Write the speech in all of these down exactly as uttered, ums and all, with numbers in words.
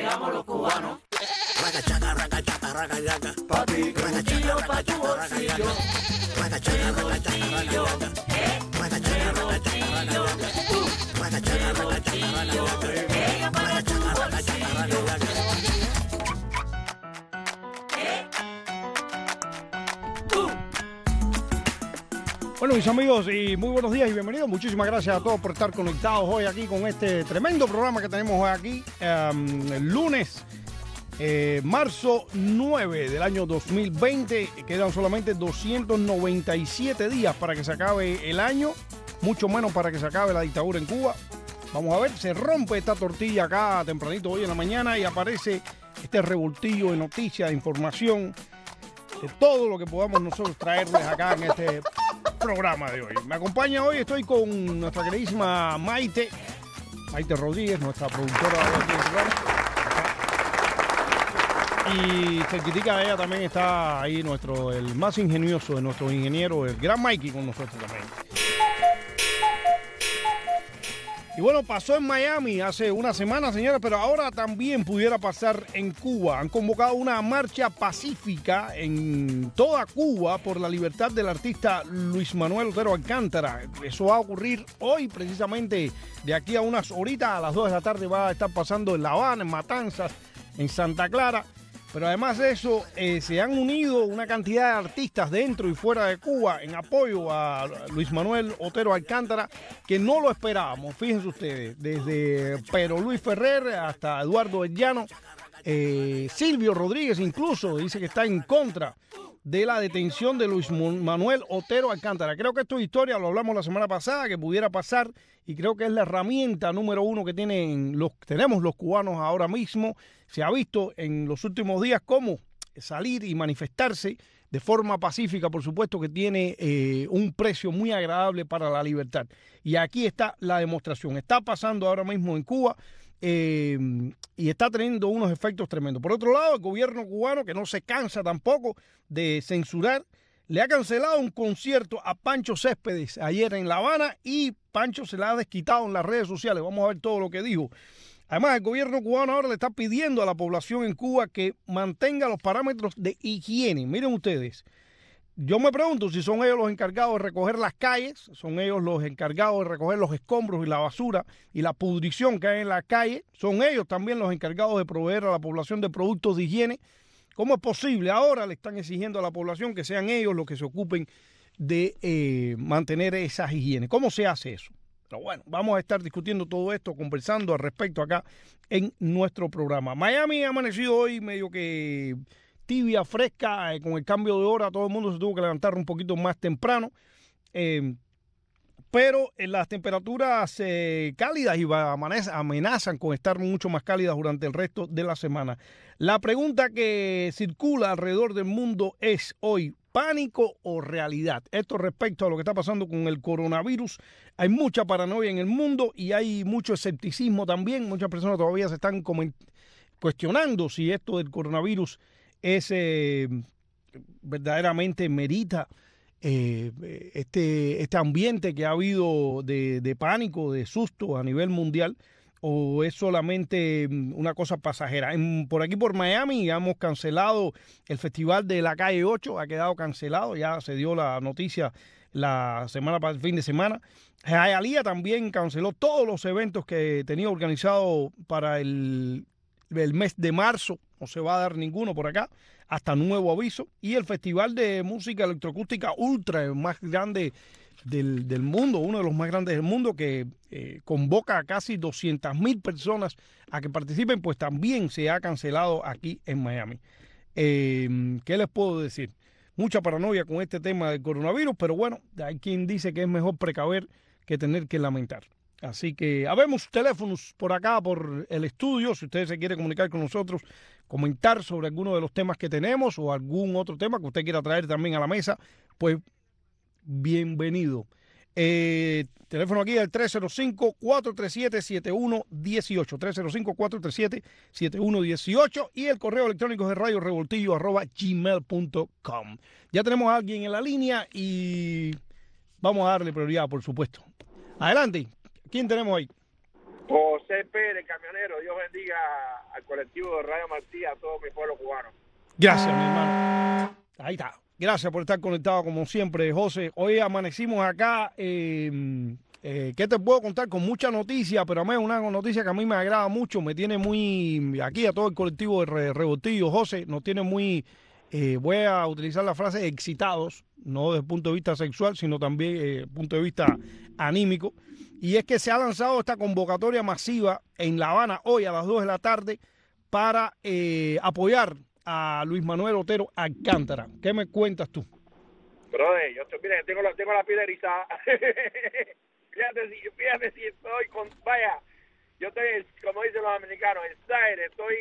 bailamos los cubanos. Ragachaca, ragachaca, ragachaca. Pa' ti, con un tiro pa' tu bolsillo. Ragachaca, ragachaca, ragachaca. Ragachaca, ragachaca, ragachaca. Ragachaca, ragachaca, ragachaca. Ragachaca, ragachaca, ragachaca. Bueno, mis amigos, y muy buenos días y bienvenidos. Muchísimas gracias a todos por estar conectados hoy aquí con este tremendo programa que tenemos hoy aquí, um, el lunes, eh, marzo nueve del año dos mil veinte. Quedan solamente doscientos noventa y siete días para que se acabe el año, mucho menos para que se acabe la dictadura en Cuba. Vamos a ver, se rompe esta tortilla acá tempranito hoy en la mañana y aparece este revoltillo de noticias, de información, de todo lo que podamos nosotros traerles acá en este programa de hoy. Me acompaña hoy, estoy con nuestra queridísima Maite, Maite Rodríguez, nuestra productora de aquí del programa. Y cerquitica de ella también está ahí nuestro, el más ingenioso de nuestros ingenieros, el gran Mikey, con nosotros también. Y bueno, pasó en Miami hace una semana, señores, pero ahora también pudiera pasar en Cuba. Han convocado una marcha pacífica en toda Cuba por la libertad del artista Luis Manuel Otero Alcántara. Eso va a ocurrir hoy, precisamente, de aquí a unas horitas, a las dos de la tarde va a estar pasando en La Habana, en Matanzas, en Santa Clara. Pero además de eso, eh, se han unido una cantidad de artistas dentro y fuera de Cuba en apoyo a Luis Manuel Otero Alcántara, que no lo esperábamos. Fíjense ustedes, desde Pedro Luis Ferrer hasta Eduardo El Llano, eh, Silvio Rodríguez incluso dice que está en contra de la detención de Luis Manuel Otero Alcántara. Creo que esto es historia, lo hablamos la semana pasada, que pudiera pasar, y creo que es la herramienta número uno que tienen los, tenemos los cubanos ahora mismo. Se ha visto en los últimos días cómo salir y manifestarse de forma pacífica, por supuesto que tiene eh, un precio muy agradable para la libertad. Y aquí está la demostración. Está pasando ahora mismo en Cuba eh, y está teniendo unos efectos tremendos. Por otro lado, el gobierno cubano, que no se cansa tampoco de censurar, le ha cancelado un concierto a Pancho Céspedes ayer en La Habana y Pancho se la ha desquitado en las redes sociales. Vamos a ver todo lo que dijo. Además, el gobierno cubano ahora le está pidiendo a la población en Cuba que mantenga los parámetros de higiene. Miren ustedes, yo me pregunto si son ellos los encargados de recoger las calles, son ellos los encargados de recoger los escombros y la basura y la pudrición que hay en la calle, son ellos también los encargados de proveer a la población de productos de higiene. ¿Cómo es posible? Ahora le están exigiendo a la población que sean ellos los que se ocupen de eh, mantener esas higienes. ¿Cómo se hace eso? Pero bueno, vamos a estar discutiendo todo esto, conversando al respecto acá en nuestro programa. Miami ha amanecido hoy medio que tibia, fresca, eh, con el cambio de hora, todo el mundo se tuvo que levantar un poquito más temprano. Eh, pero en las temperaturas eh, cálidas y amenazan con estar mucho más cálidas durante el resto de la semana. La pregunta que circula alrededor del mundo es hoy, ¿pánico o realidad? Esto respecto a lo que está pasando con el coronavirus. Hay mucha paranoia en el mundo y hay mucho escepticismo también. Muchas personas todavía se están cuestionando si esto del coronavirus es eh, verdaderamente merita eh, este, este ambiente que ha habido de, de pánico, de susto a nivel mundial, o es solamente una cosa pasajera. En, por aquí por Miami hemos cancelado el festival de la calle ocho, ha quedado cancelado, ya se dio la noticia la semana para el fin de semana. Hialeah también canceló todos los eventos que tenía organizado para el, el mes de marzo, no se va a dar ninguno por acá, hasta nuevo aviso. Y el festival de música electroacústica Ultra, el más grande Del, del mundo, uno de los más grandes del mundo, que eh, convoca a casi doscientas mil personas a que participen, pues también se ha cancelado aquí en Miami. Eh, ¿Qué les puedo decir? Mucha paranoia con este tema del coronavirus, pero bueno, hay quien dice que es mejor precaver que tener que lamentar. Así que habemos teléfonos por acá, por el estudio, si usted se quiere comunicar con nosotros, comentar sobre alguno de los temas que tenemos o algún otro tema que usted quiera traer también a la mesa, pues bienvenido. Eh, teléfono aquí el tres cero cinco, cuatro tres siete, siete uno uno ocho, tres cero cinco, cuatro tres siete, siete uno uno ocho, y el correo electrónico es de radio revoltillo arroba gmail punto com. Ya tenemos a alguien en la línea y vamos a darle prioridad, por supuesto. Adelante, ¿quién tenemos ahí? José Pérez, camionero, Dios bendiga al colectivo de Radio Martí, a todo mi pueblo cubano. Gracias, mi hermano. Ahí está. Gracias por estar conectado como siempre, José. Hoy amanecimos acá. Eh, eh, ¿Qué te puedo contar? Con mucha noticia, pero a mí es una noticia que a mí me agrada mucho. Me tiene muy, aquí a todo el colectivo de Re Revoltillo, José, nos tiene muy, eh, voy a utilizar la frase excitados, no desde el punto de vista sexual, sino también desde eh, el punto de vista anímico. Y es que se ha lanzado esta convocatoria masiva en La Habana hoy a las dos de la tarde para eh, apoyar a Luis Manuel Otero Alcántara. ¿Qué me cuentas tú? Brother, yo estoy, mire, tengo la, tengo la piel erizada. fíjate, si, fíjate si estoy con, vaya, yo estoy, como dicen los americanos, excited, estoy,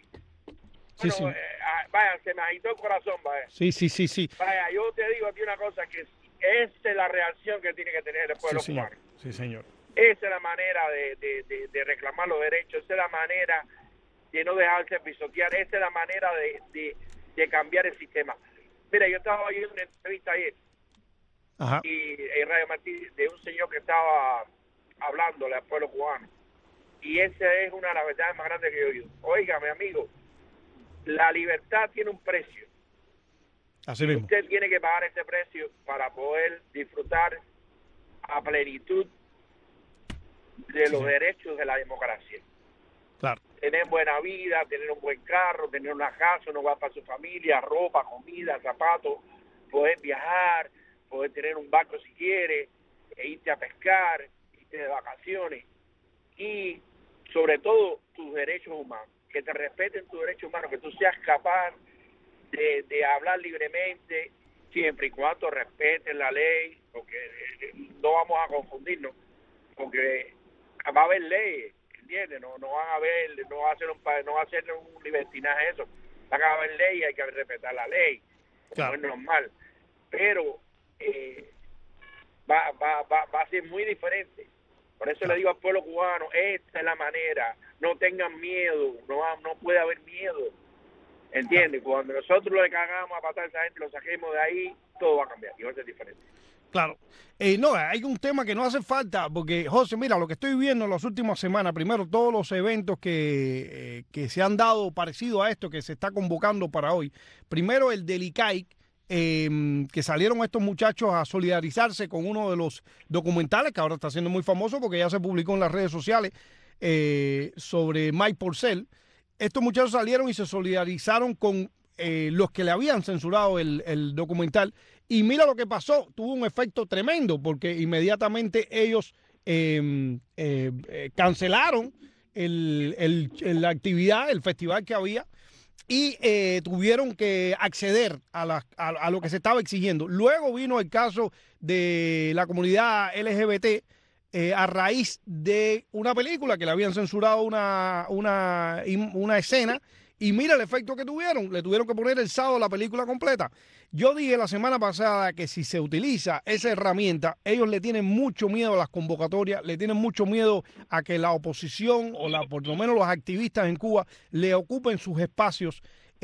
Sí, bueno, sí. Eh, vaya, se me agitó el corazón, vaya. Sí, sí, sí, sí. Vaya, yo te digo aquí una cosa, que esa es la reacción que tiene que tener el pueblo Sí, señor. cubano. Sí, señor. Esa es la manera de, de, de, de reclamar los derechos, esa es la manera de no dejarse pisotear, esa es la manera de, de, de cambiar el sistema. Mira, yo estaba oyendo una entrevista ayer Ajá. y en Radio Martí de un señor que estaba hablándole al pueblo cubano, y esa es una de las verdades más grandes que yo he oído. Oiga, mi amigo, la libertad tiene un precio. Así mismo. Usted tiene que pagar ese precio para poder disfrutar a plenitud de los Sí. derechos de la democracia. Claro. Tener buena vida, tener un buen carro, tener una casa, un hogar para su familia, ropa, comida, zapatos, poder viajar, poder tener un barco si quiere, e irte a pescar, irte de vacaciones, y sobre todo tus derechos humanos, que te respeten tus derechos humanos, que tú seas capaz de, de hablar libremente, siempre y cuando respeten la ley, porque eh, no vamos a confundirnos, porque va a haber leyes, ¿entiendes? No, no van a haber, no va a ser un, no va a ser un libertinaje eso, van a haber leyes, hay que respetar la ley, como Claro. es normal, pero eh, va, va, va, va a ser muy diferente. Por eso Claro. le digo al pueblo cubano, esta es la manera, no tengan miedo, no, no puede haber miedo, ¿entiendes? Claro. Cuando nosotros le cagamos a patar a esa gente, lo saquemos de ahí, todo va a cambiar y va a ser diferente. Claro. Eh, no, hay un tema que no hace falta, porque, José, mira, lo que estoy viendo en las últimas semanas, primero, todos los eventos que, eh, que se han dado parecido a esto que se está convocando para hoy. Primero, el del I C A I C, eh, que salieron estos muchachos a solidarizarse con uno de los documentales, que ahora está siendo muy famoso porque ya se publicó en las redes sociales, eh, sobre Mike Porcel. Estos muchachos salieron y se solidarizaron con eh, los que le habían censurado el, el documental. Y mira lo que pasó, tuvo un efecto tremendo porque inmediatamente ellos eh, eh, eh, cancelaron el, el, el, la actividad, el festival que había, y eh, tuvieron que acceder a, la, a, a lo que se estaba exigiendo. Luego vino el caso de la comunidad L G B T eh, a raíz de una película que le habían censurado una, una, una escena. Y mira el efecto que tuvieron, le tuvieron que poner el sábado la película completa. Yo dije la semana pasada que si se utiliza esa herramienta, ellos le tienen mucho miedo a las convocatorias, le tienen mucho miedo a que la oposición o la, por lo menos los activistas en Cuba le ocupen sus espacios,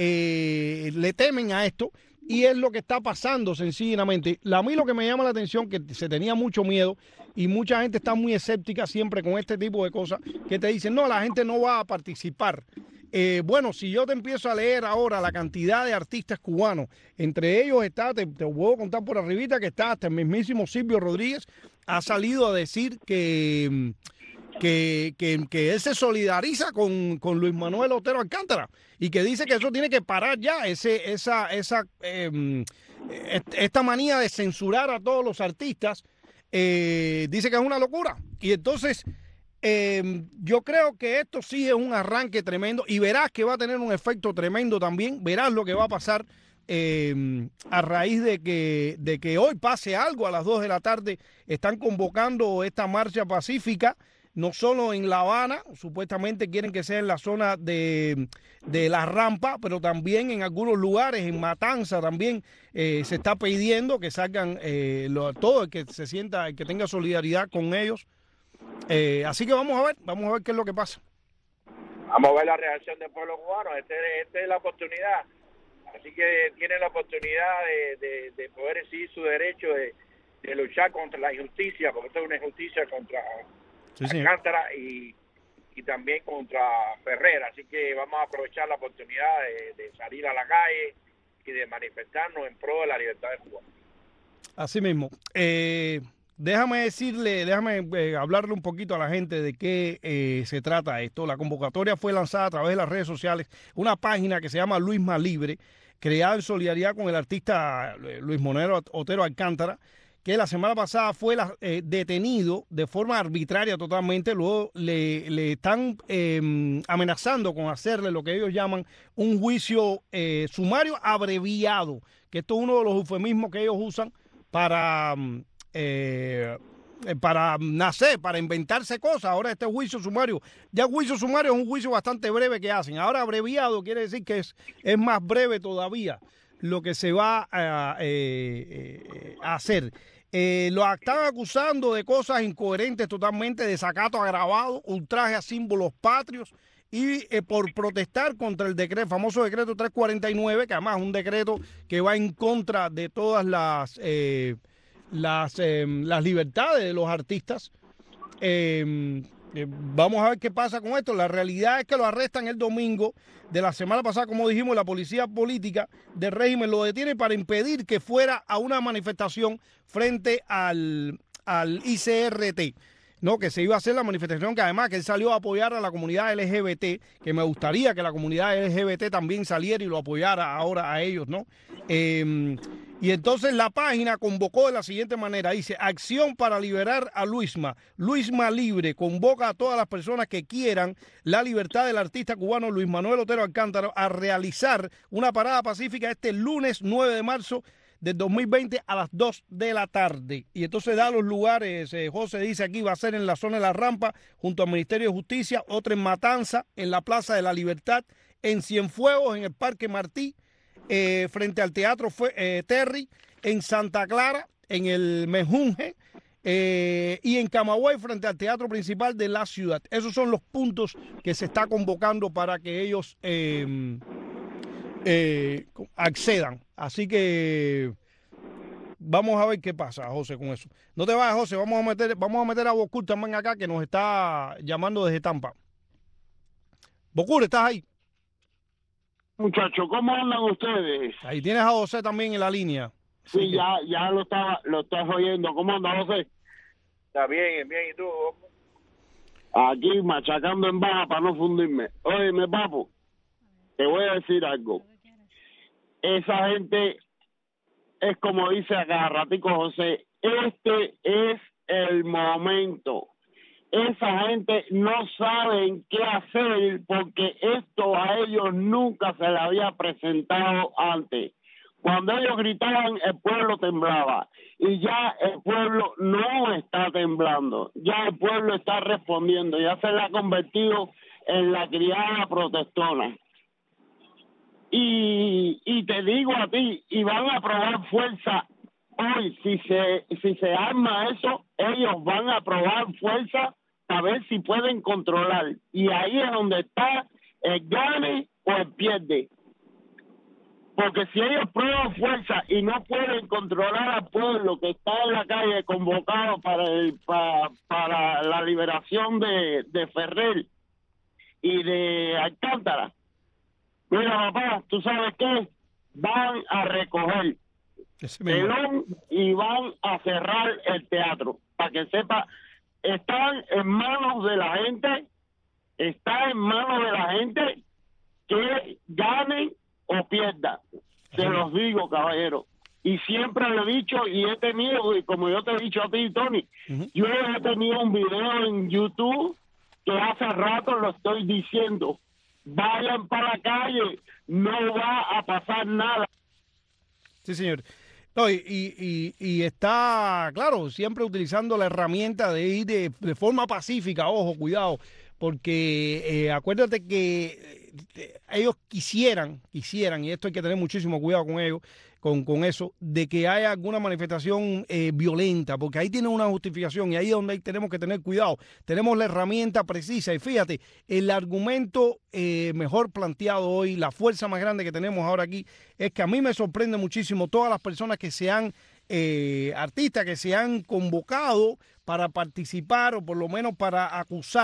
eh, le temen a esto y es lo que está pasando sencillamente. A mí lo que me llama la atención que se tenía mucho miedo y mucha gente está muy escéptica siempre con este tipo de cosas que te dicen, no, la gente no va a participar. Eh, bueno, si yo te empiezo a leer ahora la cantidad de artistas cubanos, entre ellos está, te, te puedo contar por arribita que está hasta el mismísimo Silvio Rodríguez, ha salido a decir que, que, que, que él se solidariza con, con Luis Manuel Otero Alcántara y que dice que eso tiene que parar ya, ese, esa, esa, eh, esta manía de censurar a todos los artistas, eh, dice que es una locura. Y entonces... Eh, yo creo que esto sí es un arranque tremendo y verás que va a tener un efecto tremendo también, verás lo que va a pasar eh, a raíz de que, de que hoy pase algo a las dos de la tarde. Están convocando esta marcha pacífica, no solo en La Habana, supuestamente quieren que sea en la zona de, de La Rampa, pero también en algunos lugares, en Matanza también eh, se está pidiendo que salgan eh, lo, todo el que se sienta, el que tenga solidaridad con ellos. Eh, así que vamos a ver, vamos a ver qué es lo que pasa. Vamos a ver la reacción del pueblo cubano. Esta este es la oportunidad. Así que tienen la oportunidad de, de, de poder exigir su derecho de, de luchar contra la injusticia, porque esto es una injusticia contra sí, sí. Alcántara y, y también contra Ferrer. Así que vamos a aprovechar la oportunidad de, de salir a la calle y de manifestarnos en pro de la libertad de Cuba. Así mismo. Eh, déjame decirle, déjame eh, hablarle un poquito a la gente de qué eh, se trata esto. La convocatoria fue lanzada a través de las redes sociales, una página que se llama Luisma Libre, creada en solidaridad con el artista Luis Monero Otero Alcántara, que la semana pasada fue la, eh, detenido de forma arbitraria totalmente. Luego le, le están eh, amenazando con hacerle lo que ellos llaman un juicio eh, sumario abreviado, que esto es uno de los eufemismos que ellos usan para, eh, para nacer, para inventarse cosas. Ahora este juicio sumario, ya el juicio sumario es un juicio bastante breve que hacen. Ahora abreviado quiere decir que es, es más breve todavía lo que se va a, eh, eh, a hacer. Eh, lo están acusando de cosas incoherentes totalmente, desacato agravado, ultraje a símbolos patrios y eh, por protestar contra el decreto, famoso decreto trescientos cuarenta y nueve, que además es un decreto que va en contra de todas las, eh, las, eh, las libertades de los artistas. Eh, eh, vamos a ver qué pasa con esto. La realidad es que lo arrestan el domingo de la semana pasada, como dijimos. La policía política del régimen lo detiene para impedir que fuera a una manifestación frente al, al I C R T, ¿no? Que se iba a hacer la manifestación, que además que él salió a apoyar a la comunidad L G B T, que me gustaría que la comunidad L G B T también saliera y lo apoyara ahora a ellos, ¿no? Eh, y entonces la página convocó de la siguiente manera, dice: acción para liberar a Luisma. Luisma Libre convoca a todas las personas que quieran la libertad del artista cubano Luis Manuel Otero Alcántara a realizar una parada pacífica este lunes nueve de marzo del dos mil veinte a las dos de la tarde. Y entonces da los lugares, eh, José dice aquí, va a ser en la zona de La Rampa, junto al Ministerio de Justicia, otra en Matanza, en la Plaza de la Libertad, en Cienfuegos, en el Parque Martí, eh, frente al Teatro eh, Terry, en Santa Clara, en el Mejunje, eh, y en Camagüey, frente al Teatro Principal de la ciudad. Esos son los puntos que se está convocando para que ellos eh, eh, accedan. Así que vamos a ver qué pasa, José, con eso. No te vayas, José, vamos a meter, vamos a meter a Bocur también acá, que nos está llamando desde Tampa. Bocur, ¿estás ahí? Muchachos, ¿cómo andan ustedes? Ahí tienes a José también en la línea. Sí, que... ya ya lo estaba lo estás oyendo. ¿Cómo anda, José? Está bien, bien, ¿y tú? Aquí machacando en baja para no fundirme. Óyeme, papo, te voy a decir algo. Esa gente es como dice a cada ratico José, este es el momento. Esa gente no saben qué hacer porque esto a ellos nunca se le había presentado antes. Cuando ellos gritaban, el pueblo temblaba. Y ya el pueblo no está temblando. Ya el pueblo está respondiendo. Ya se le ha convertido en la criada protestona. Y, y te digo a ti, y van a probar fuerza hoy. Si se, si se arma eso, ellos van a probar fuerza a ver si pueden controlar. Y ahí es donde está el gane o el pierde. Porque si ellos prueban fuerza y no pueden controlar al pueblo que está en la calle convocado para el, para, para la liberación de, de Ferrer y de Alcántara, mira, papá, ¿tú sabes qué? Van a recoger telón y van a cerrar el teatro. Para que sepa, están en manos de la gente, está en manos de la gente que ganen o pierda. Se los digo, caballero. Y siempre lo he dicho y he tenido, y como yo te he dicho a ti, Tony, uh-huh. yo he tenido un video en YouTube que hace rato lo estoy diciendo. Vayan para la calle, no va a pasar nada. Sí, señor. No, y, y, y está, claro, siempre utilizando la herramienta de ir de, de forma pacífica. Ojo, cuidado, porque eh, acuérdate que eh, ellos quisieran, quisieran, y esto hay que tener muchísimo cuidado con ellos, con, con eso, de que haya alguna manifestación eh, violenta, porque ahí tiene una justificación y ahí es donde tenemos que tener cuidado. Tenemos la herramienta precisa y fíjate, el argumento eh, mejor planteado hoy, la fuerza más grande que tenemos ahora aquí, es que a mí me sorprende muchísimo todas las personas que se han, eh, artistas que se han convocado para participar o por lo menos para acusar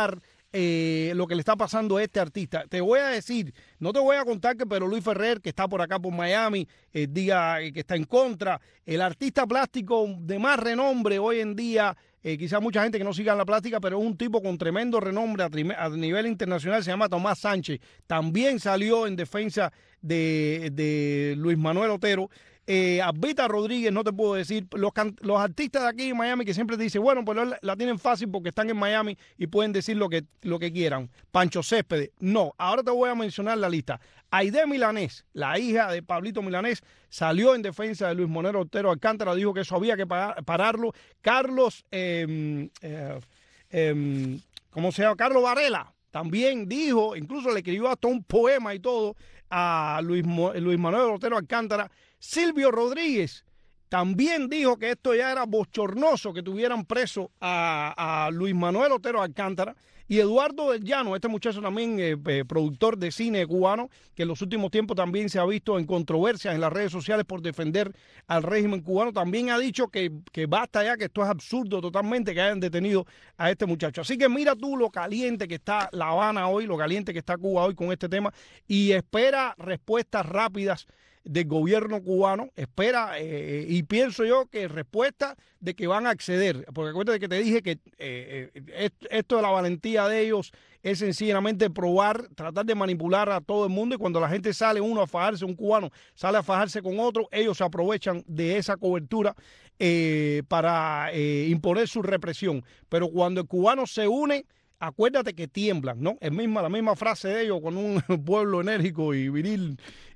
eh, lo que le está pasando a este artista. Te voy a decir, no te voy a contar que pero Luis Ferrer, que está por acá por Miami, eh, diga que está en contra. El artista plástico de más renombre hoy en día, eh, quizás mucha gente que no siga en la plástica, pero es un tipo con tremendo renombre a, a nivel internacional, se llama Tomás Sánchez. También salió en defensa de, de Luis Manuel Otero. Eh, Albita Rodríguez, no te puedo decir, los, los artistas de aquí en Miami que siempre te dicen, bueno, pues la, la tienen fácil porque están en Miami y pueden decir lo que, lo que quieran. Pancho Céspedes, no. Ahora te voy a mencionar la lista. Aide Milanés, la hija de Pablito Milanés, salió en defensa de Luis Manuel Otero Alcántara, dijo que eso había que pararlo. Carlos, eh, eh, eh, ¿cómo se llama? Carlos Varela también dijo, incluso le escribió hasta un poema y todo a Luis, Luis Manuel Otero Alcántara. Silvio Rodríguez también dijo que esto ya era bochornoso que tuvieran preso a, a Luis Manuel Otero Alcántara. Y Eduardo del Llano, este muchacho también eh, eh, productor de cine cubano, que en los últimos tiempos también se ha visto en controversias en las redes sociales por defender al régimen cubano, también ha dicho que, que basta ya, que esto es absurdo totalmente que hayan detenido a este muchacho. Así que mira tú lo caliente que está La Habana hoy, lo caliente que está Cuba hoy con este tema, y espera respuestas rápidas del gobierno cubano, espera eh, y pienso yo que respuesta de que van a acceder, porque acuérdate que te dije que eh, eh, esto de la valentía de ellos es sencillamente probar, tratar de manipular a todo el mundo, y cuando la gente sale uno a fajarse, un cubano sale a fajarse con otro, ellos se aprovechan de esa cobertura eh, para eh, imponer su represión. Pero cuando el cubano se une, acuérdate que tiemblan, ¿no? Es misma, la misma frase de ellos, cuando un pueblo enérgico y viril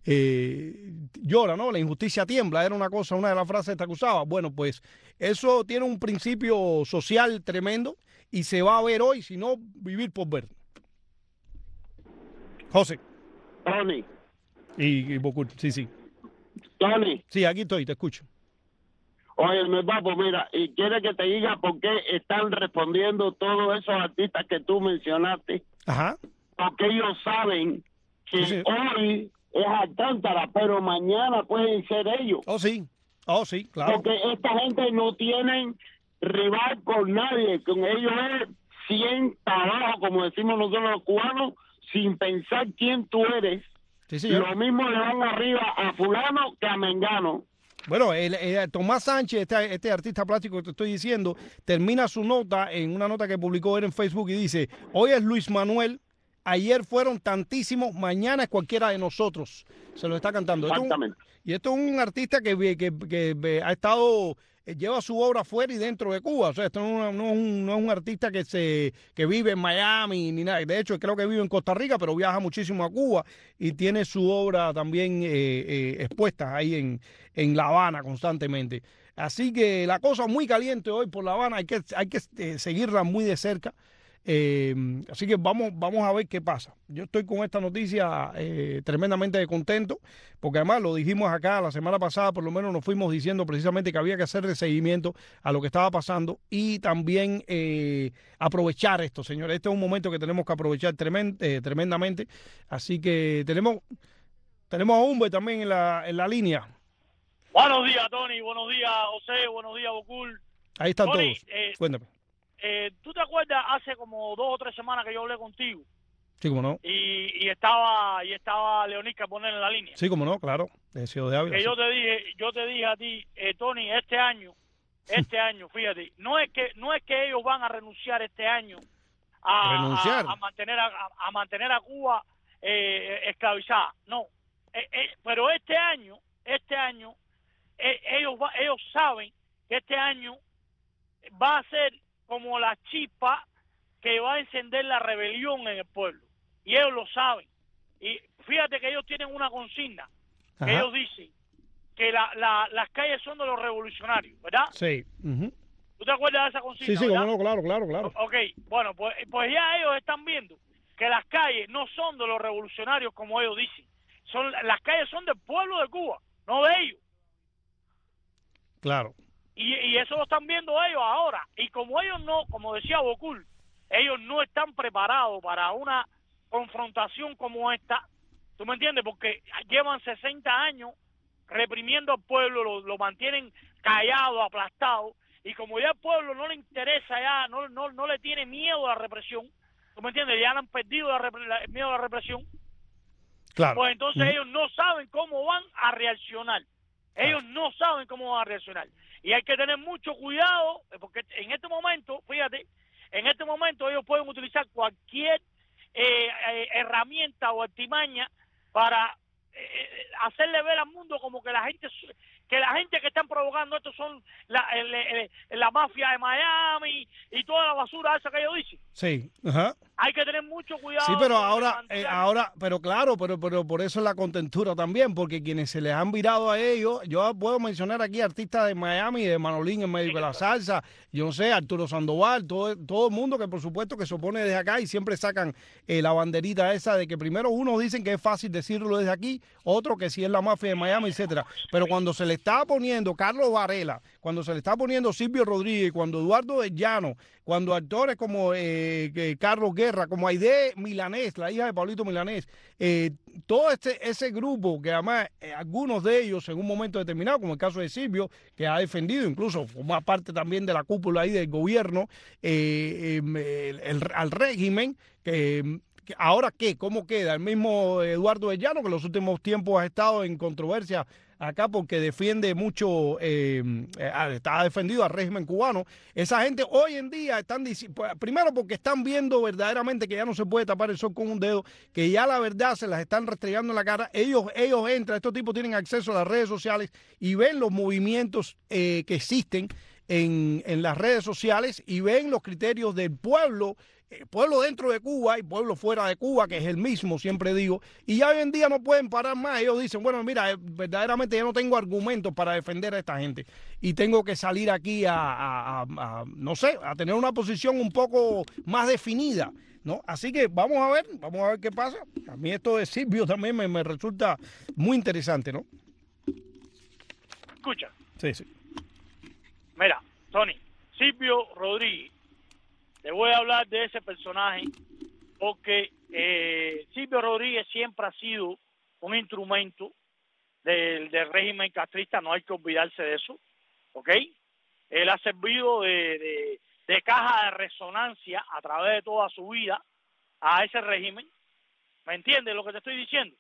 eh, llora, ¿no? La injusticia tiembla, era una cosa, una de las frases que usaba. Bueno, pues eso tiene un principio social tremendo y se va a ver hoy, si no, vivir por ver. José. Tony. Y, y Bocul, sí, sí. Tony. Sí, aquí estoy, te escucho. Oye, mi papo, mira, y quiere que te diga por qué están respondiendo todos esos artistas que tú mencionaste. Ajá. Porque ellos saben que Sí, sí. hoy es Alcántara, pero mañana pueden ser ellos. Oh, sí. Oh, sí, claro. Porque esta gente no tienen rival con nadie. Con ellos es cien abajo, como decimos nosotros los cubanos, sin pensar quién tú eres. Sí, señor. Lo mismo le van arriba a fulano que a mengano. Bueno, el, el, Tomás Sánchez, este, este artista plástico que te estoy diciendo, termina su nota en una nota que publicó él en Facebook y dice, hoy es Luis Manuel, ayer fueron tantísimos, mañana es cualquiera de nosotros. Se lo está cantando. Exactamente. Esto es un, y esto es un artista que, que, que, que ha estado, lleva su obra fuera y dentro de Cuba. O sea, esto no es, una, no es, un, no es un artista que se que vive en Miami ni nada. De hecho, creo que vive en Costa Rica, pero viaja muchísimo a Cuba y tiene su obra también eh, eh, expuesta ahí en, en La Habana constantemente. Así que la cosa muy caliente hoy por La Habana, hay que, hay que eh, seguirla muy de cerca. Eh, así que vamos, vamos a ver qué pasa. Yo estoy con esta noticia eh, tremendamente contento, porque además lo dijimos acá la semana pasada, por lo menos nos fuimos diciendo precisamente que había que hacerle seguimiento a lo que estaba pasando y también eh, aprovechar esto, señores. Este es un momento que tenemos que aprovechar tremend, eh, tremendamente. Así que tenemos, tenemos a Humbe también en la, en la línea. Buenos días, Tony. Buenos días, José. Buenos días, Bocul. Ahí están Tony, todos. Eh, Cuéntame. Eh, ¿Tú te acuerdas hace como dos o tres semanas que yo hablé contigo? Sí, como no. Y, y estaba y estaba Leonid Caponel en la línea. Sí, como no, claro. De Ciudad de Ávila. Que Sí. yo te dije, yo te dije a ti, eh, Tony, este año, este año, fíjate, no es que no es que ellos van a renunciar este año a, ¿Renunciar? a, a mantener a, a mantener a Cuba eh, esclavizada, no. Eh, eh, pero este año, este año, eh, ellos va, ellos saben que este año va a ser como la chispa que va a encender la rebelión en el pueblo. Y ellos lo saben. Y fíjate que ellos tienen una consigna. Que Ajá. ellos dicen que la, la, las calles son de los revolucionarios, ¿verdad? Sí. Uh-huh. ¿Tú te acuerdas de esa consigna? Sí, sí, ¿verdad? como no, claro, claro, claro. Ok, bueno, pues, pues ya ellos están viendo que las calles no son de los revolucionarios como ellos dicen. Son, las calles son del pueblo de Cuba, no de ellos. Claro. Y, y eso lo están viendo ellos ahora. Y como ellos no, como decía Bocul, ellos no están preparados para una confrontación como esta, ¿tú me entiendes? Porque llevan sesenta años reprimiendo al pueblo, lo, lo mantienen callado, aplastado, y como ya al pueblo no le interesa ya, no, no, no le tiene miedo a la represión, ¿tú me entiendes? Ya han perdido la, la, el miedo a la represión. Claro. Pues entonces Mm. ellos no saben cómo van a reaccionar. Ellos Claro. no saben cómo van a reaccionar. Y hay que tener mucho cuidado, porque en este momento, fíjate, en este momento ellos pueden utilizar cualquier eh, eh, herramienta o artimaña para eh, hacerle ver al mundo como que la gente que la gente que están provocando esto son la, el, el, la mafia de Miami y toda la basura esa que ellos dicen. Sí, ajá. Hay que tener mucho cuidado. Sí, pero con ahora, levantar- eh, ahora, pero claro, pero, pero por eso es la contentura también, porque quienes se les han virado a ellos, yo puedo mencionar aquí artistas de Miami, de Manolín en medio de la salsa, yo no sé, Arturo Sandoval, todo, todo el mundo que por supuesto que se opone desde acá y siempre sacan eh, la banderita esa de que primero unos dicen que es fácil decirlo desde aquí, otro que si es la mafia de Miami, etcétera. Pero cuando se le está poniendo Carlos Varela, cuando se le está poniendo Silvio Rodríguez, cuando Eduardo de Llano, cuando actores como eh, eh, Carlos Guerra, como Aide Milanés, la hija de Pablito Milanés, eh, todo este ese grupo que además eh, algunos de ellos en un momento determinado, como el caso de Silvio, que ha defendido, incluso forma parte también de la cúpula ahí del gobierno, eh, eh, el, el, al régimen, que... ¿Ahora qué? ¿Cómo queda? El mismo Eduardo de Llano, que en los últimos tiempos ha estado en controversia acá porque defiende mucho, eh, está defendido al régimen cubano. Esa gente hoy en día están diciendo, primero porque están viendo verdaderamente que ya no se puede tapar el sol con un dedo, que ya la verdad se las están restregando en la cara. Ellos, ellos entran, estos tipos tienen acceso a las redes sociales y ven los movimientos eh, que existen en, en las redes sociales y ven los criterios del pueblo, pueblo dentro de Cuba y pueblo fuera de Cuba, que es el mismo, siempre digo, y ya hoy en día no pueden parar más. Ellos dicen, bueno, mira, verdaderamente ya no tengo argumentos para defender a esta gente y tengo que salir aquí a, a, a, a no sé, a tener una posición un poco más definida, ¿no? Así que vamos a ver, vamos a ver qué pasa. A mí esto de Silvio también me, me resulta muy interesante, ¿no? Escucha. Sí, sí. Mira, Tony, Silvio Rodríguez, le voy a hablar de ese personaje porque eh, Silvio Rodríguez siempre ha sido un instrumento del, del régimen castrista, no hay que olvidarse de eso, ¿ok? Él ha servido de, de, de caja de resonancia a través de toda su vida a ese régimen. ¿Me entiendes lo que te estoy diciendo?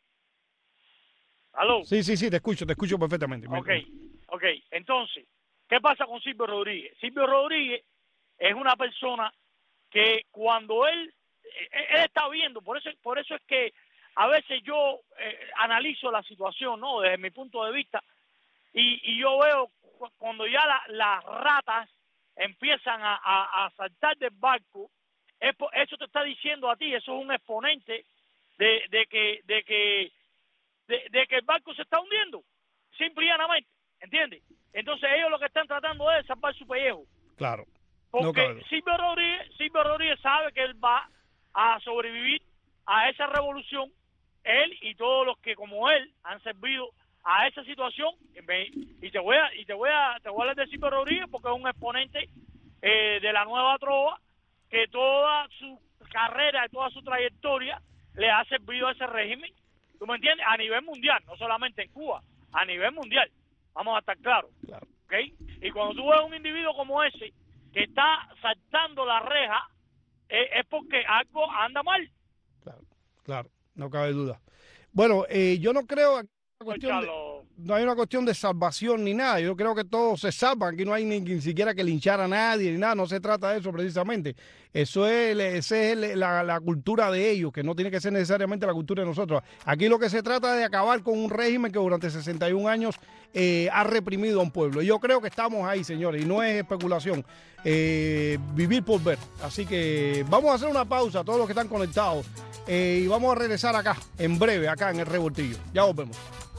¿Aló? Sí, sí, sí, te escucho, te escucho perfectamente. Ok, ok. Entonces, ¿qué pasa con Silvio Rodríguez? Silvio Rodríguez es una persona que cuando él, él está viendo, por eso, por eso es que a veces yo eh, analizo la situación, ¿no? Desde mi punto de vista, y, y yo veo cuando ya la, las ratas empiezan a, a, a saltar del barco, es, eso te está diciendo a ti, eso es un exponente de, de que, de que, de, de que el barco se está hundiendo, simple y llanamente, ¿entiendes? Entonces ellos lo que están tratando es salvar su pellejo. Claro. Porque no Silvio Rodríguez, Silvio Rodríguez sabe que él va a sobrevivir a esa revolución, él y todos los que como él han servido a esa situación. Y te voy a y te voy a te voy a hablar de Silvio Rodríguez porque es un exponente eh, de la nueva trova que toda su carrera, toda su trayectoria le ha servido a ese régimen. ¿Tú me entiendes? A nivel mundial, no solamente en Cuba, a nivel mundial. Vamos a estar claros. Claro. ¿Okay? Y cuando tú ves un individuo como ese que está saltando la reja, eh, es porque algo anda mal. Claro, claro, no cabe duda. Bueno, eh, yo no creo que cuestión de, no hay una cuestión de salvación ni nada. Yo creo que todos se salvan. Aquí no hay ni, ni siquiera que linchar a nadie ni nada. No se trata de eso precisamente. Eso es, esa es la, la cultura de ellos, que no tiene que ser necesariamente la cultura de nosotros. Aquí lo que se trata es de acabar con un régimen que durante sesenta y un años eh, ha reprimido a un pueblo. Y yo creo que estamos ahí, señores, y no es especulación. Eh, vivir por ver. Así que vamos a hacer una pausa, todos los que están conectados, eh, y vamos a regresar acá, en breve, acá en el Revoltillo. Ya volvemos.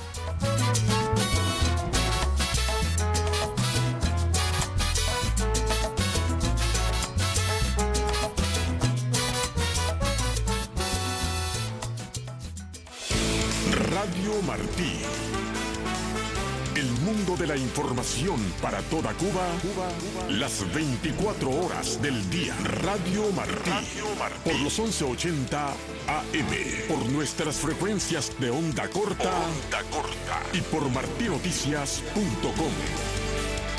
Radio Martí. El mundo de la información para toda Cuba, Cuba, Cuba. Las veinticuatro horas del día. Radio Martí. Radio Martí. Por los once ochenta A M. Por nuestras frecuencias de onda corta. Onda corta. Y por martí noticias punto com.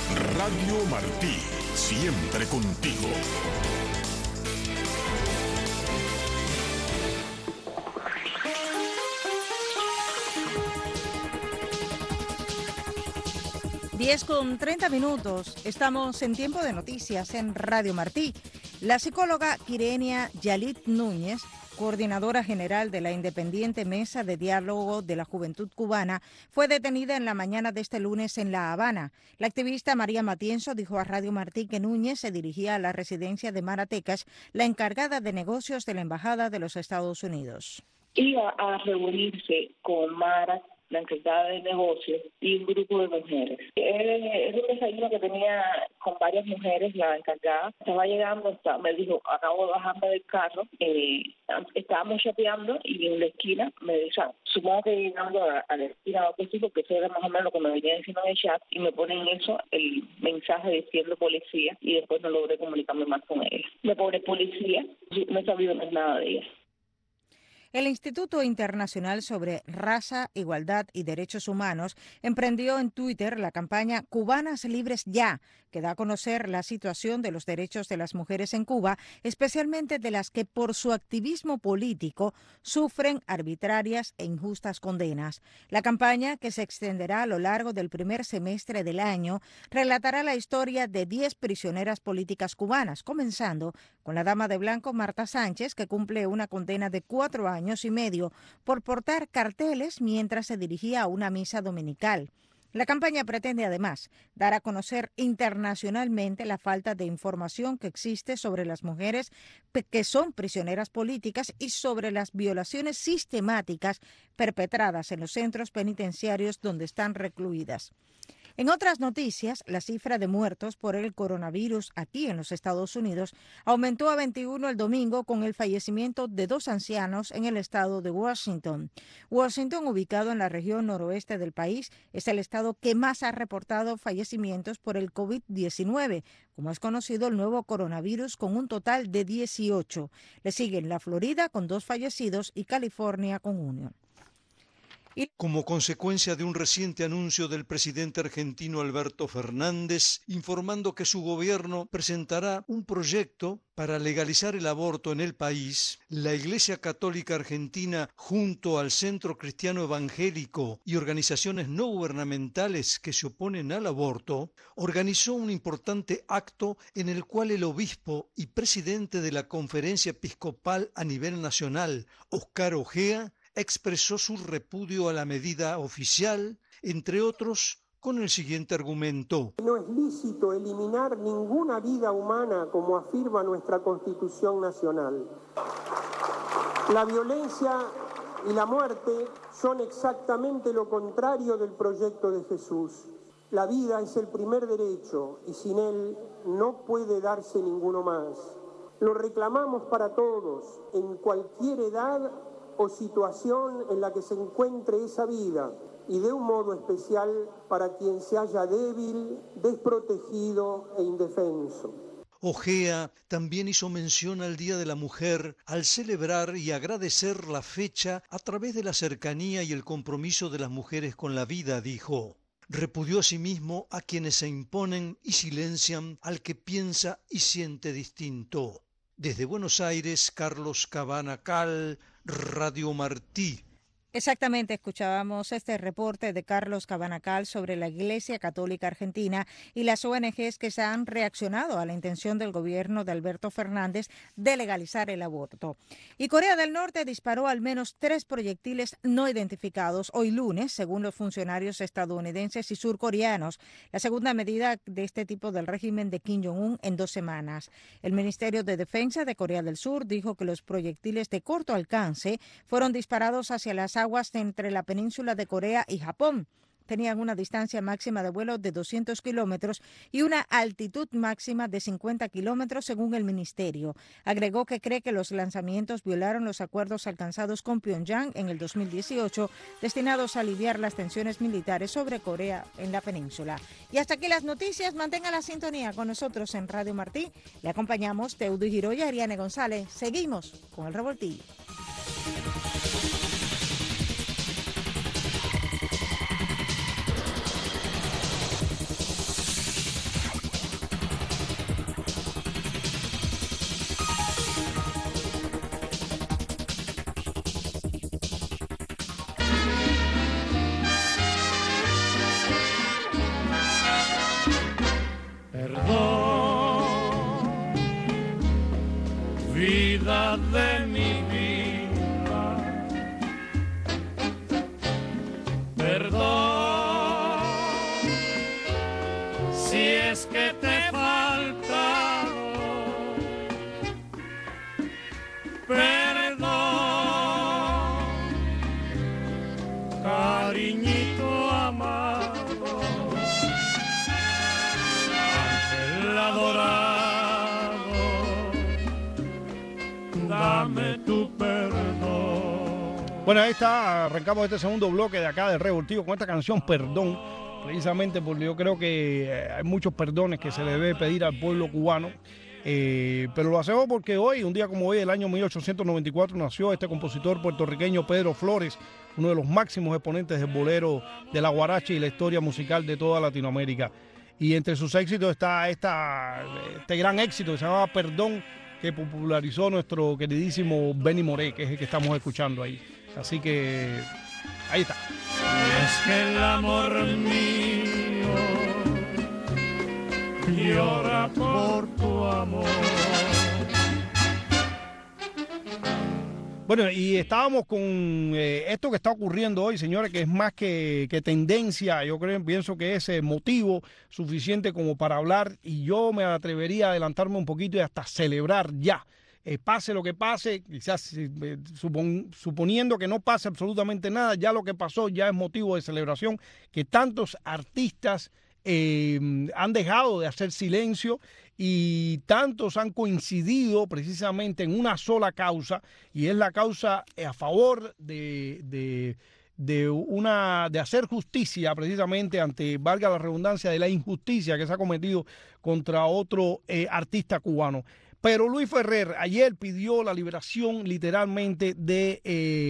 Radio Martí. Siempre contigo. diez con treinta minutos. Estamos en tiempo de noticias en Radio Martí. La psicóloga Quirenia Yalit Núñez, coordinadora general de la Independiente Mesa de Diálogo de la Juventud Cubana, fue detenida en la mañana de este lunes en La Habana. La activista María Matienzo dijo a Radio Martí que Núñez se dirigía a la residencia de Maracecas, la encargada de negocios de la Embajada de los Estados Unidos. Iba a reunirse con Mara, la encargada de negocios, y un grupo de mujeres. Es un desayuno que tenía con varias mujeres, la encargada. Estaba llegando, estaba, me dijo, acabo de bajarme del carro, eh, estábamos chateando y en la esquina me dijo, supongo que llegando a, a la esquina o que sí, porque eso era más o menos lo que me venía diciendo en el chat, y me ponen eso, el mensaje diciendo policía, y después no logré comunicarme más con ella. Me pone policía, no he sabido más nada de ella. El Instituto Internacional sobre Raza, Igualdad y Derechos Humanos emprendió en Twitter la campaña Cubanas Libres Ya, que da a conocer la situación de los derechos de las mujeres en Cuba, especialmente de las que por su activismo político sufren arbitrarias e injustas condenas. La campaña, que se extenderá a lo largo del primer semestre del año, relatará la historia de diez prisioneras políticas cubanas, comenzando con la dama de blanco Marta Sánchez, que cumple una condena de cuatro años y medio por portar carteles mientras se dirigía a una misa dominical. La campaña pretende además dar a conocer internacionalmente la falta de información que existe sobre las mujeres que son prisioneras políticas y sobre las violaciones sistemáticas perpetradas en los centros penitenciarios donde están recluidas. En otras noticias, la cifra de muertos por el coronavirus aquí en los Estados Unidos aumentó a veintiuno el domingo con el fallecimiento de dos ancianos en el estado de Washington. Washington, ubicado en la región noroeste del país, es el estado que más ha reportado fallecimientos por el COVID diecinueve, como es conocido el nuevo coronavirus, con un total de dieciocho. Le siguen la Florida con dos fallecidos y California con uno. Como consecuencia de un reciente anuncio del presidente argentino Alberto Fernández, informando que su gobierno presentará un proyecto para legalizar el aborto en el país, la Iglesia Católica Argentina, junto al Centro Cristiano Evangélico y organizaciones no gubernamentales que se oponen al aborto, organizó un importante acto en el cual el obispo y presidente de la Conferencia Episcopal a nivel nacional, Oscar Ojea, expresó su repudio a la medida oficial, entre otros, con el siguiente argumento. No es lícito eliminar ninguna vida humana, como afirma nuestra Constitución Nacional. La violencia y la muerte son exactamente lo contrario del proyecto de Jesús. La vida es el primer derecho y sin él no puede darse ninguno más. Lo reclamamos para todos, en cualquier edad o situación en la que se encuentre esa vida, y de un modo especial para quien se halla débil, desprotegido e indefenso. Ojea también hizo mención al Día de la Mujer al celebrar y agradecer la fecha a través de la cercanía y el compromiso de las mujeres con la vida, dijo. Repudió asimismo a quienes se imponen y silencian al que piensa y siente distinto. Desde Buenos Aires, Carlos Cabana Cal, Radio Martí. Exactamente, escuchábamos este reporte de Carlos Cabanacal sobre la Iglesia Católica Argentina y las O N Ges que se han reaccionado a la intención del gobierno de Alberto Fernández de legalizar el aborto. Y Corea del Norte disparó al menos tres proyectiles no identificados hoy lunes, según los funcionarios estadounidenses y surcoreanos, la segunda medida de este tipo del régimen de Kim Jong-un en dos semanas. El Ministerio de Defensa de Corea del Sur dijo que los proyectiles de corto alcance fueron disparados hacia las aguas entre la península de Corea y Japón. Tenían una distancia máxima de vuelo de doscientos kilómetros y una altitud máxima de cincuenta kilómetros, según el ministerio. Agregó que cree que los lanzamientos violaron los acuerdos alcanzados con Pyongyang en el dos mil dieciocho, destinados a aliviar las tensiones militares sobre Corea en la península. Y hasta aquí las noticias. Mantenga la sintonía con nosotros en Radio Martí. Le acompañamos Teudo Giró y Ariane González. Seguimos con el revoltillo. vida de mi vida. Perdón si es que te falta. Perdón, cariñito amado, ángel adorado, dame tu perdón. Bueno, ahí está, arrancamos este segundo bloque de acá de Revoltivo con esta canción Perdón, precisamente porque yo creo que hay muchos perdones que se le debe pedir al pueblo cubano. Eh, pero lo hacemos porque hoy, un día como hoy, el año mil ochocientos noventa y cuatro, nació este compositor puertorriqueño Pedro Flores, uno de los máximos exponentes del bolero, de la guaracha y la historia musical de toda Latinoamérica. Y entre sus éxitos está esta, este gran éxito que se llama Perdón, que popularizó nuestro queridísimo Benny Moré, que es el que estamos escuchando ahí. Así que ahí está. Es que el amor mío llora por tu amor. Bueno, y estábamos con eh, esto que está ocurriendo hoy, señores, que es más que, que tendencia. Yo creo, pienso que es eh, motivo suficiente como para hablar, y yo me atrevería a adelantarme un poquito y hasta celebrar ya. Eh, pase lo que pase, quizás eh, supon, suponiendo que no pase absolutamente nada, ya lo que pasó ya es motivo de celebración, que tantos artistas eh, han dejado de hacer silencio y tantos han coincidido precisamente en una sola causa, y es la causa a favor de, de, de, una, de hacer justicia precisamente ante, valga la redundancia, de la injusticia que se ha cometido contra otro eh, artista cubano. Pero Luis Ferrer ayer pidió la liberación literalmente de eh,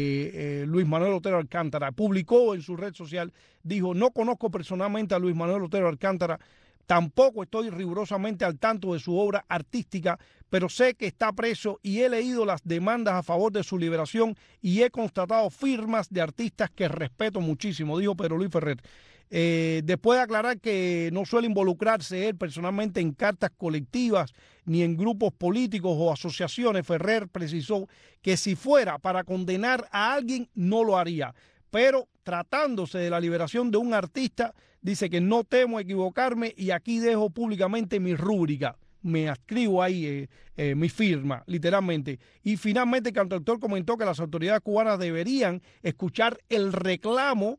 eh, Luis Manuel Otero Alcántara. Publicó en su red social, dijo, no conozco personalmente a Luis Manuel Otero Alcántara, tampoco estoy rigurosamente al tanto de su obra artística, pero sé que está preso y he leído las demandas a favor de su liberación y he constatado firmas de artistas que respeto muchísimo, dijo Pedro Luis Ferrer. Eh, después de aclarar que no suele involucrarse él personalmente en cartas colectivas ni en grupos políticos o asociaciones, Ferrer precisó que si fuera para condenar a alguien no lo haría, pero tratándose de la liberación de un artista, dice que no temo equivocarme y aquí dejo públicamente mi rúbrica. Me adscribo ahí eh, eh, mi firma, literalmente. Y finalmente el cantautor comentó que las autoridades cubanas deberían escuchar el reclamo,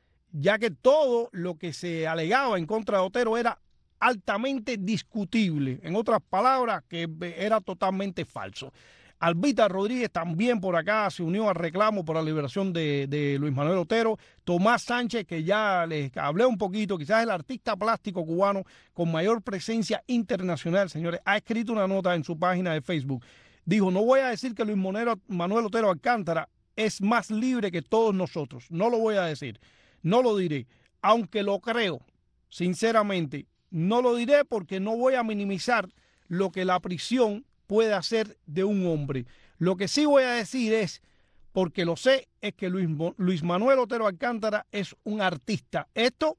ya que todo lo que se alegaba en contra de Otero era altamente discutible. En otras palabras, que era totalmente falso. Albita Rodríguez también por acá se unió al reclamo por la liberación de, de Luis Manuel Otero. Tomás Sánchez, que ya les hablé un poquito, quizás el artista plástico cubano con mayor presencia internacional, señores, ha escrito una nota en su página de Facebook. Dijo, no voy a decir que Luis Manuel Otero Alcántara es más libre que todos nosotros. No lo voy a decir. No lo diré, aunque lo creo, sinceramente, no lo diré porque no voy a minimizar lo que la prisión puede hacer de un hombre. Lo que sí voy a decir es, porque lo sé, es que Luis, Luis Manuel Otero Alcántara es un artista. Esto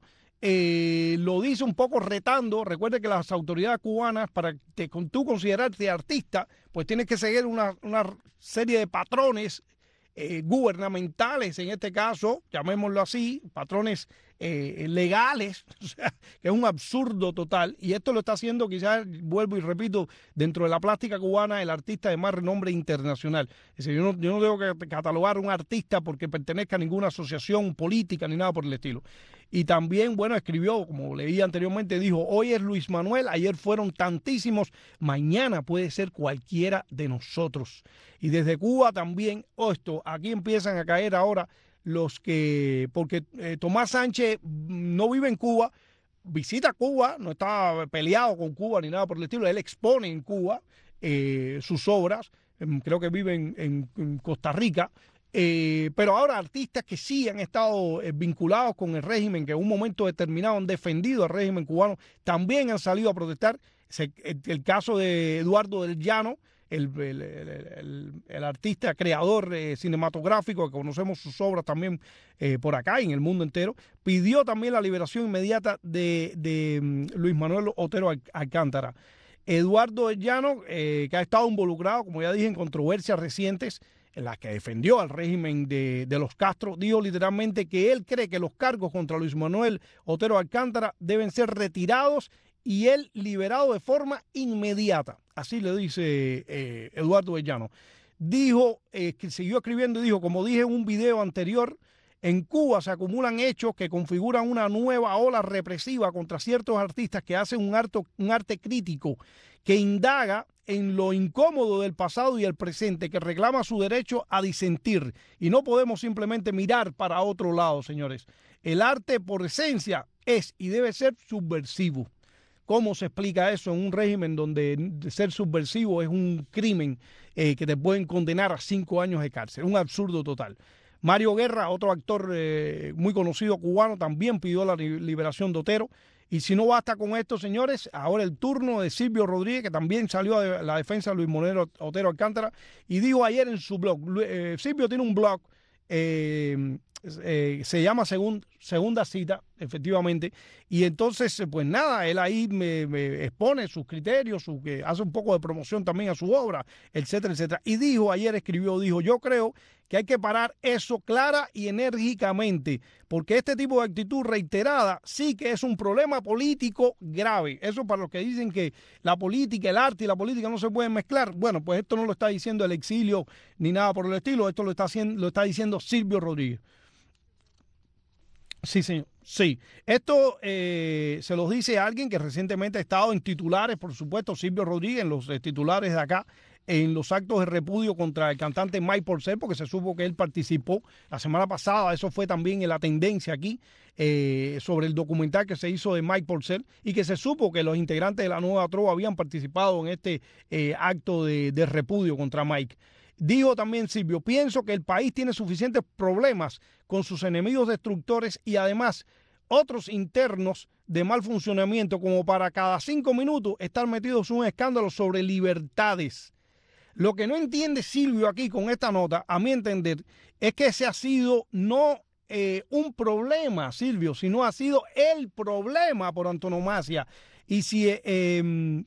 eh, lo dice un poco retando. Recuerde que las autoridades cubanas, para que tú considerarte artista, pues tienes que seguir una, una serie de patrones Eh, gubernamentales, en este caso, llamémoslo así, patrones eh, legales, o sea, que es un absurdo total, y esto lo está haciendo, quizás, vuelvo y repito, dentro de la plástica cubana, el artista de más renombre internacional. Es decir, yo no, yo no tengo que catalogar a un artista porque pertenezca a ninguna asociación política ni nada por el estilo. Y también, bueno, escribió, como leí anteriormente, dijo, hoy es Luis Manuel, ayer fueron tantísimos, mañana puede ser cualquiera de nosotros. Y desde Cuba también, oh, esto, aquí empiezan a caer ahora los que, porque eh, Tomás Sánchez no vive en Cuba, visita Cuba, no está peleado con Cuba ni nada por el estilo, él expone en Cuba eh, sus obras, eh, creo que vive en, en, en Costa Rica. Eh, pero ahora artistas que sí han estado eh, vinculados con el régimen, que en un momento determinado han defendido al régimen cubano, también han salido a protestar. Se, el, el caso de Eduardo del Llano, el, el, el, el, el artista creador eh, cinematográfico, que conocemos sus obras también eh, por acá y en el mundo entero, pidió también la liberación inmediata de, de um, Luis Manuel Otero Alcántara. Eduardo del Llano, eh, que ha estado involucrado, como ya dije, en controversias recientes en las que defendió al régimen de, de los Castro, dijo literalmente que él cree que los cargos contra Luis Manuel Otero Alcántara deben ser retirados y él liberado de forma inmediata. Así le dice eh, Eduardo del Llano. Dijo, eh, que siguió escribiendo y dijo, como dije en un video anterior, en Cuba se acumulan hechos que configuran una nueva ola represiva contra ciertos artistas que hacen un arte, un arte crítico que indaga en lo incómodo del pasado y el presente, que reclama su derecho a disentir. Y no podemos simplemente mirar para otro lado, señores. El arte, por esencia, es y debe ser subversivo. ¿Cómo se explica eso en un régimen donde ser subversivo es un crimen eh, que te pueden condenar a cinco años de cárcel? Un absurdo total. Mario Guerra, otro actor eh, muy conocido cubano, también pidió la liberación de Otero. Y si no basta con esto, señores, ahora el turno de Silvio Rodríguez, que también salió a la defensa de Luis Manuel Otero Alcántara, y dijo ayer en su blog, eh, Silvio tiene un blog, eh, eh, se llama Segun, Segunda Cita, efectivamente, y entonces, pues nada, él ahí me, me expone sus criterios, su, que hace un poco de promoción también a su obra, etcétera, etcétera. Y dijo, ayer escribió, dijo, yo creo que hay que parar eso clara y enérgicamente, porque este tipo de actitud reiterada sí que es un problema político grave. Eso para los que dicen que la política, el arte y la política no se pueden mezclar. Bueno, pues esto no lo está diciendo el exilio ni nada por el estilo, esto lo está, haciendo, lo está diciendo Silvio Rodríguez. Sí, señor. Sí. Esto eh, se los dice alguien que recientemente ha estado en titulares, por supuesto, Silvio Rodríguez, en los eh, titulares de acá, en los actos de repudio contra el cantante Mike Porcel, porque se supo que él participó la semana pasada, eso fue también en la tendencia aquí, eh, sobre el documental que se hizo de Mike Porcel, y que se supo que los integrantes de la Nueva Trova habían participado en este eh, acto de, de repudio contra Mike. Dijo también Silvio, pienso que el país tiene suficientes problemas con sus enemigos destructores y además otros internos de mal funcionamiento como para cada cinco minutos estar metidos en un escándalo sobre libertades. Lo que no entiende Silvio aquí con esta nota, a mi entender, es que ese ha sido no eh, un problema, Silvio, sino ha sido el problema por antonomasia. Y si... Eh, eh,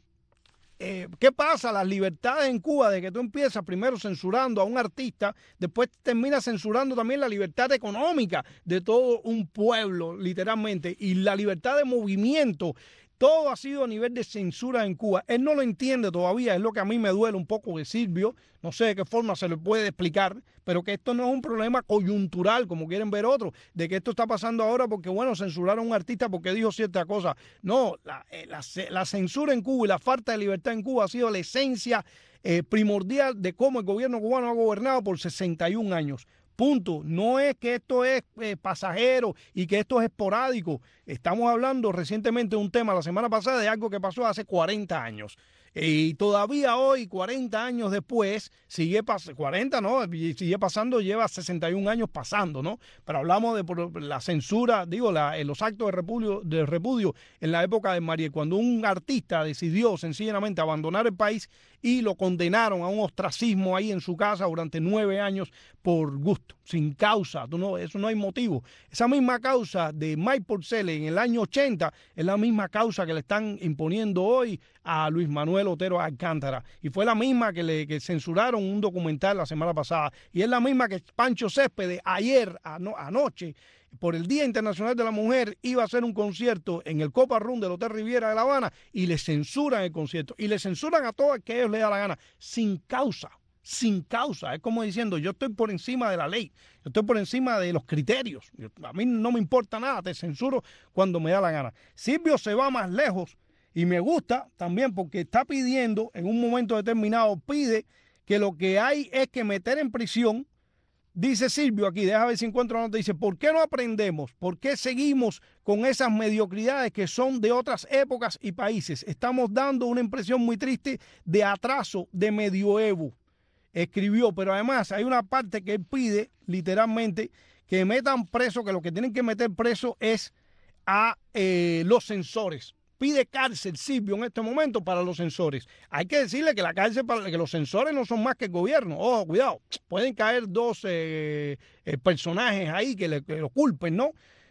Eh, ¿qué pasa? Las libertades en Cuba, de que tú empiezas primero censurando a un artista, después terminas censurando también la libertad económica de todo un pueblo, literalmente, y la libertad de movimiento. Todo ha sido a nivel de censura en Cuba. Él no lo entiende todavía, es lo que a mí me duele un poco de Silvio. No sé de qué forma se le puede explicar, pero que esto no es un problema coyuntural, como quieren ver otros, de que esto está pasando ahora porque, bueno, censuraron a un artista porque dijo cierta cosa. No, la, la, la censura en Cuba y la falta de libertad en Cuba ha sido la esencia eh, primordial de cómo el gobierno cubano ha gobernado por sesenta y un años. Punto. No es que esto es eh, pasajero y que esto es esporádico. Estamos hablando recientemente de un tema la semana pasada de algo que pasó hace cuarenta años. Y todavía hoy, cuarenta años después, sigue pasando, cuarenta no, sigue pasando, lleva sesenta y un años pasando, ¿no? Pero hablamos de por la censura, digo, la, en los actos de repudio, de repudio en la época de Mariel, cuando un artista decidió sencillamente abandonar el país y lo condenaron a un ostracismo ahí en su casa durante nueve años por gusto, sin causa, tú no, eso no hay motivo. Esa misma causa de Mike Porcel en el año ochenta es la misma causa que le están imponiendo hoy a Luis Manuel Otero Alcántara, y fue la misma que le que censuraron un documental la semana pasada, y es la misma que Pancho Céspedes ayer, ano, anoche, por el Día Internacional de la Mujer, iba a hacer un concierto en el Copa Room del Hotel Riviera de La Habana, y le censuran el concierto, y le censuran a todo el que a ellos les da la gana, sin causa, sin causa. Es como diciendo, yo estoy por encima de la ley, yo estoy por encima de los criterios, yo, a mí no me importa nada, te censuro cuando me da la gana. Silvio se va más lejos, y me gusta también porque está pidiendo, en un momento determinado, pide que lo que hay es que meter en prisión. Dice Silvio aquí, deja ver si encuentro una nota, dice, ¿por qué no aprendemos? ¿Por qué seguimos con esas mediocridades que son de otras épocas y países? Estamos dando una impresión muy triste de atraso, de medioevo. Escribió, pero además hay una parte que él pide, literalmente, que metan preso, que lo que tienen que meter preso es a eh, los censores. Pide cárcel, Silvio, en este momento para los censores. Hay que decirle que la cárcel para que los censores no son más que el gobierno. Ojo, cuidado, pueden caer dos eh, eh, personajes ahí que, le, que lo culpen, ¿no?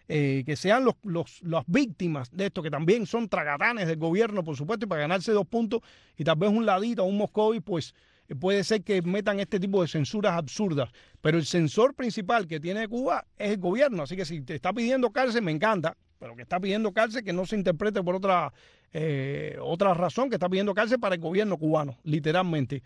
eh, que sean los, los, las víctimas de esto, que también son tragatanes del gobierno, por supuesto, y para ganarse dos puntos y tal vez un ladito o un Moscovi, pues puede ser que metan este tipo de censuras absurdas. Pero el censor principal que tiene Cuba es el gobierno, así que si te está pidiendo cárcel, me encanta, pero que está pidiendo cárcel que no se interprete por otra, eh, otra razón, que está pidiendo cárcel para el gobierno cubano, literalmente.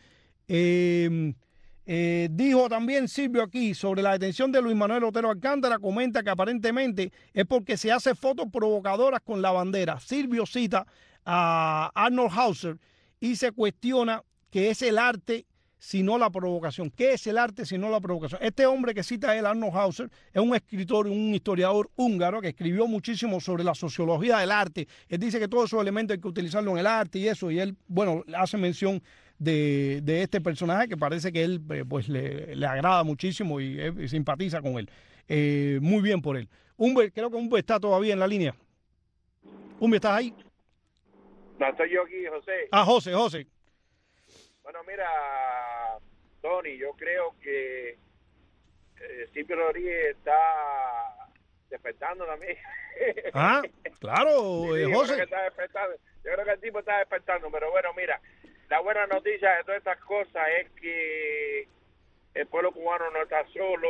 Eh, eh, dijo también Silvio aquí sobre la detención de Luis Manuel Otero Alcántara, comenta que aparentemente es porque se hace fotos provocadoras con la bandera. Silvio cita a Arnold Hauser y se cuestiona qué es el arte sino la provocación. ¿Qué es el arte sino la provocación? Este hombre que cita él, Arnold Hauser, es un escritor, un historiador húngaro que escribió muchísimo sobre la sociología del arte. Él dice que todos esos elementos hay que utilizarlo en el arte y eso, y él, bueno, hace mención de, de este personaje que parece que él pues le, le agrada muchísimo y, eh, y simpatiza con él. Eh, muy bien por él. Humber, creo que Humber está todavía en la línea. Humber, ¿estás ahí? No, estoy yo aquí, José. Ah, José, José. Bueno, mira, Tony, yo creo que eh, Silvio Rodríguez está despertando también. Ah, claro, sí, eh, yo José. Creo que está despertando. Yo creo que el tipo está despertando, pero bueno, mira, la buena noticia de todas estas cosas es que el pueblo cubano no está solo,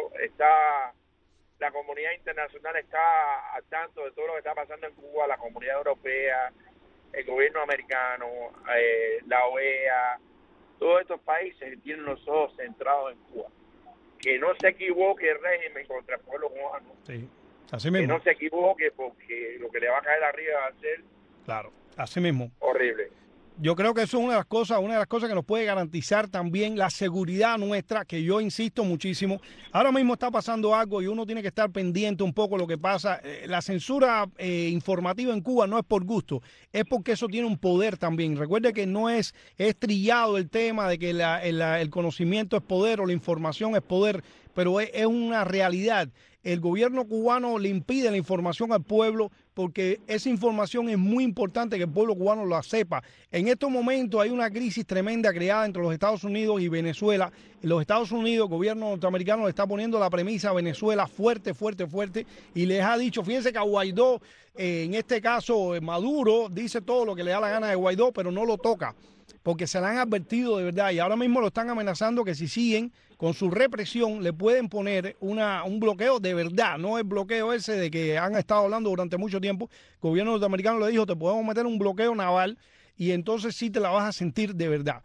está la comunidad internacional está al tanto de todo lo que está pasando en Cuba, la comunidad europea, el gobierno americano, eh, la O E A, todos estos países tienen los ojos centrados en Cuba. Que no se equivoque el régimen contra el pueblo cubano. Sí, así mismo. Que no se equivoque porque lo que le va a caer arriba va a ser claro, así mismo. horrible. Yo creo que eso es una de las cosas, una de las cosas que nos puede garantizar también la seguridad nuestra, que yo insisto muchísimo. Ahora mismo está pasando algo y uno tiene que estar pendiente un poco de lo que pasa. Eh, la censura eh, informativa en Cuba no es por gusto, es porque eso tiene un poder también. Recuerde que no es, es trillado el tema de que la, el, el conocimiento es poder o la información es poder, pero es, es una realidad. El gobierno cubano le impide la información al pueblo porque esa información es muy importante que el pueblo cubano la sepa. En estos momentos hay una crisis tremenda creada entre los Estados Unidos y Venezuela. En los Estados Unidos, el gobierno norteamericano le está poniendo la premisa a Venezuela fuerte, fuerte, fuerte, y les ha dicho, fíjense que a Guaidó, eh, en este caso Maduro, dice todo lo que le da la gana de Guaidó, pero no lo toca, porque se le han advertido de verdad, y ahora mismo lo están amenazando que si siguen con su represión le pueden poner una, un bloqueo de verdad, no el bloqueo ese de que han estado hablando durante mucho tiempo. El gobierno norteamericano le dijo, te podemos meter un bloqueo naval y entonces sí te la vas a sentir de verdad.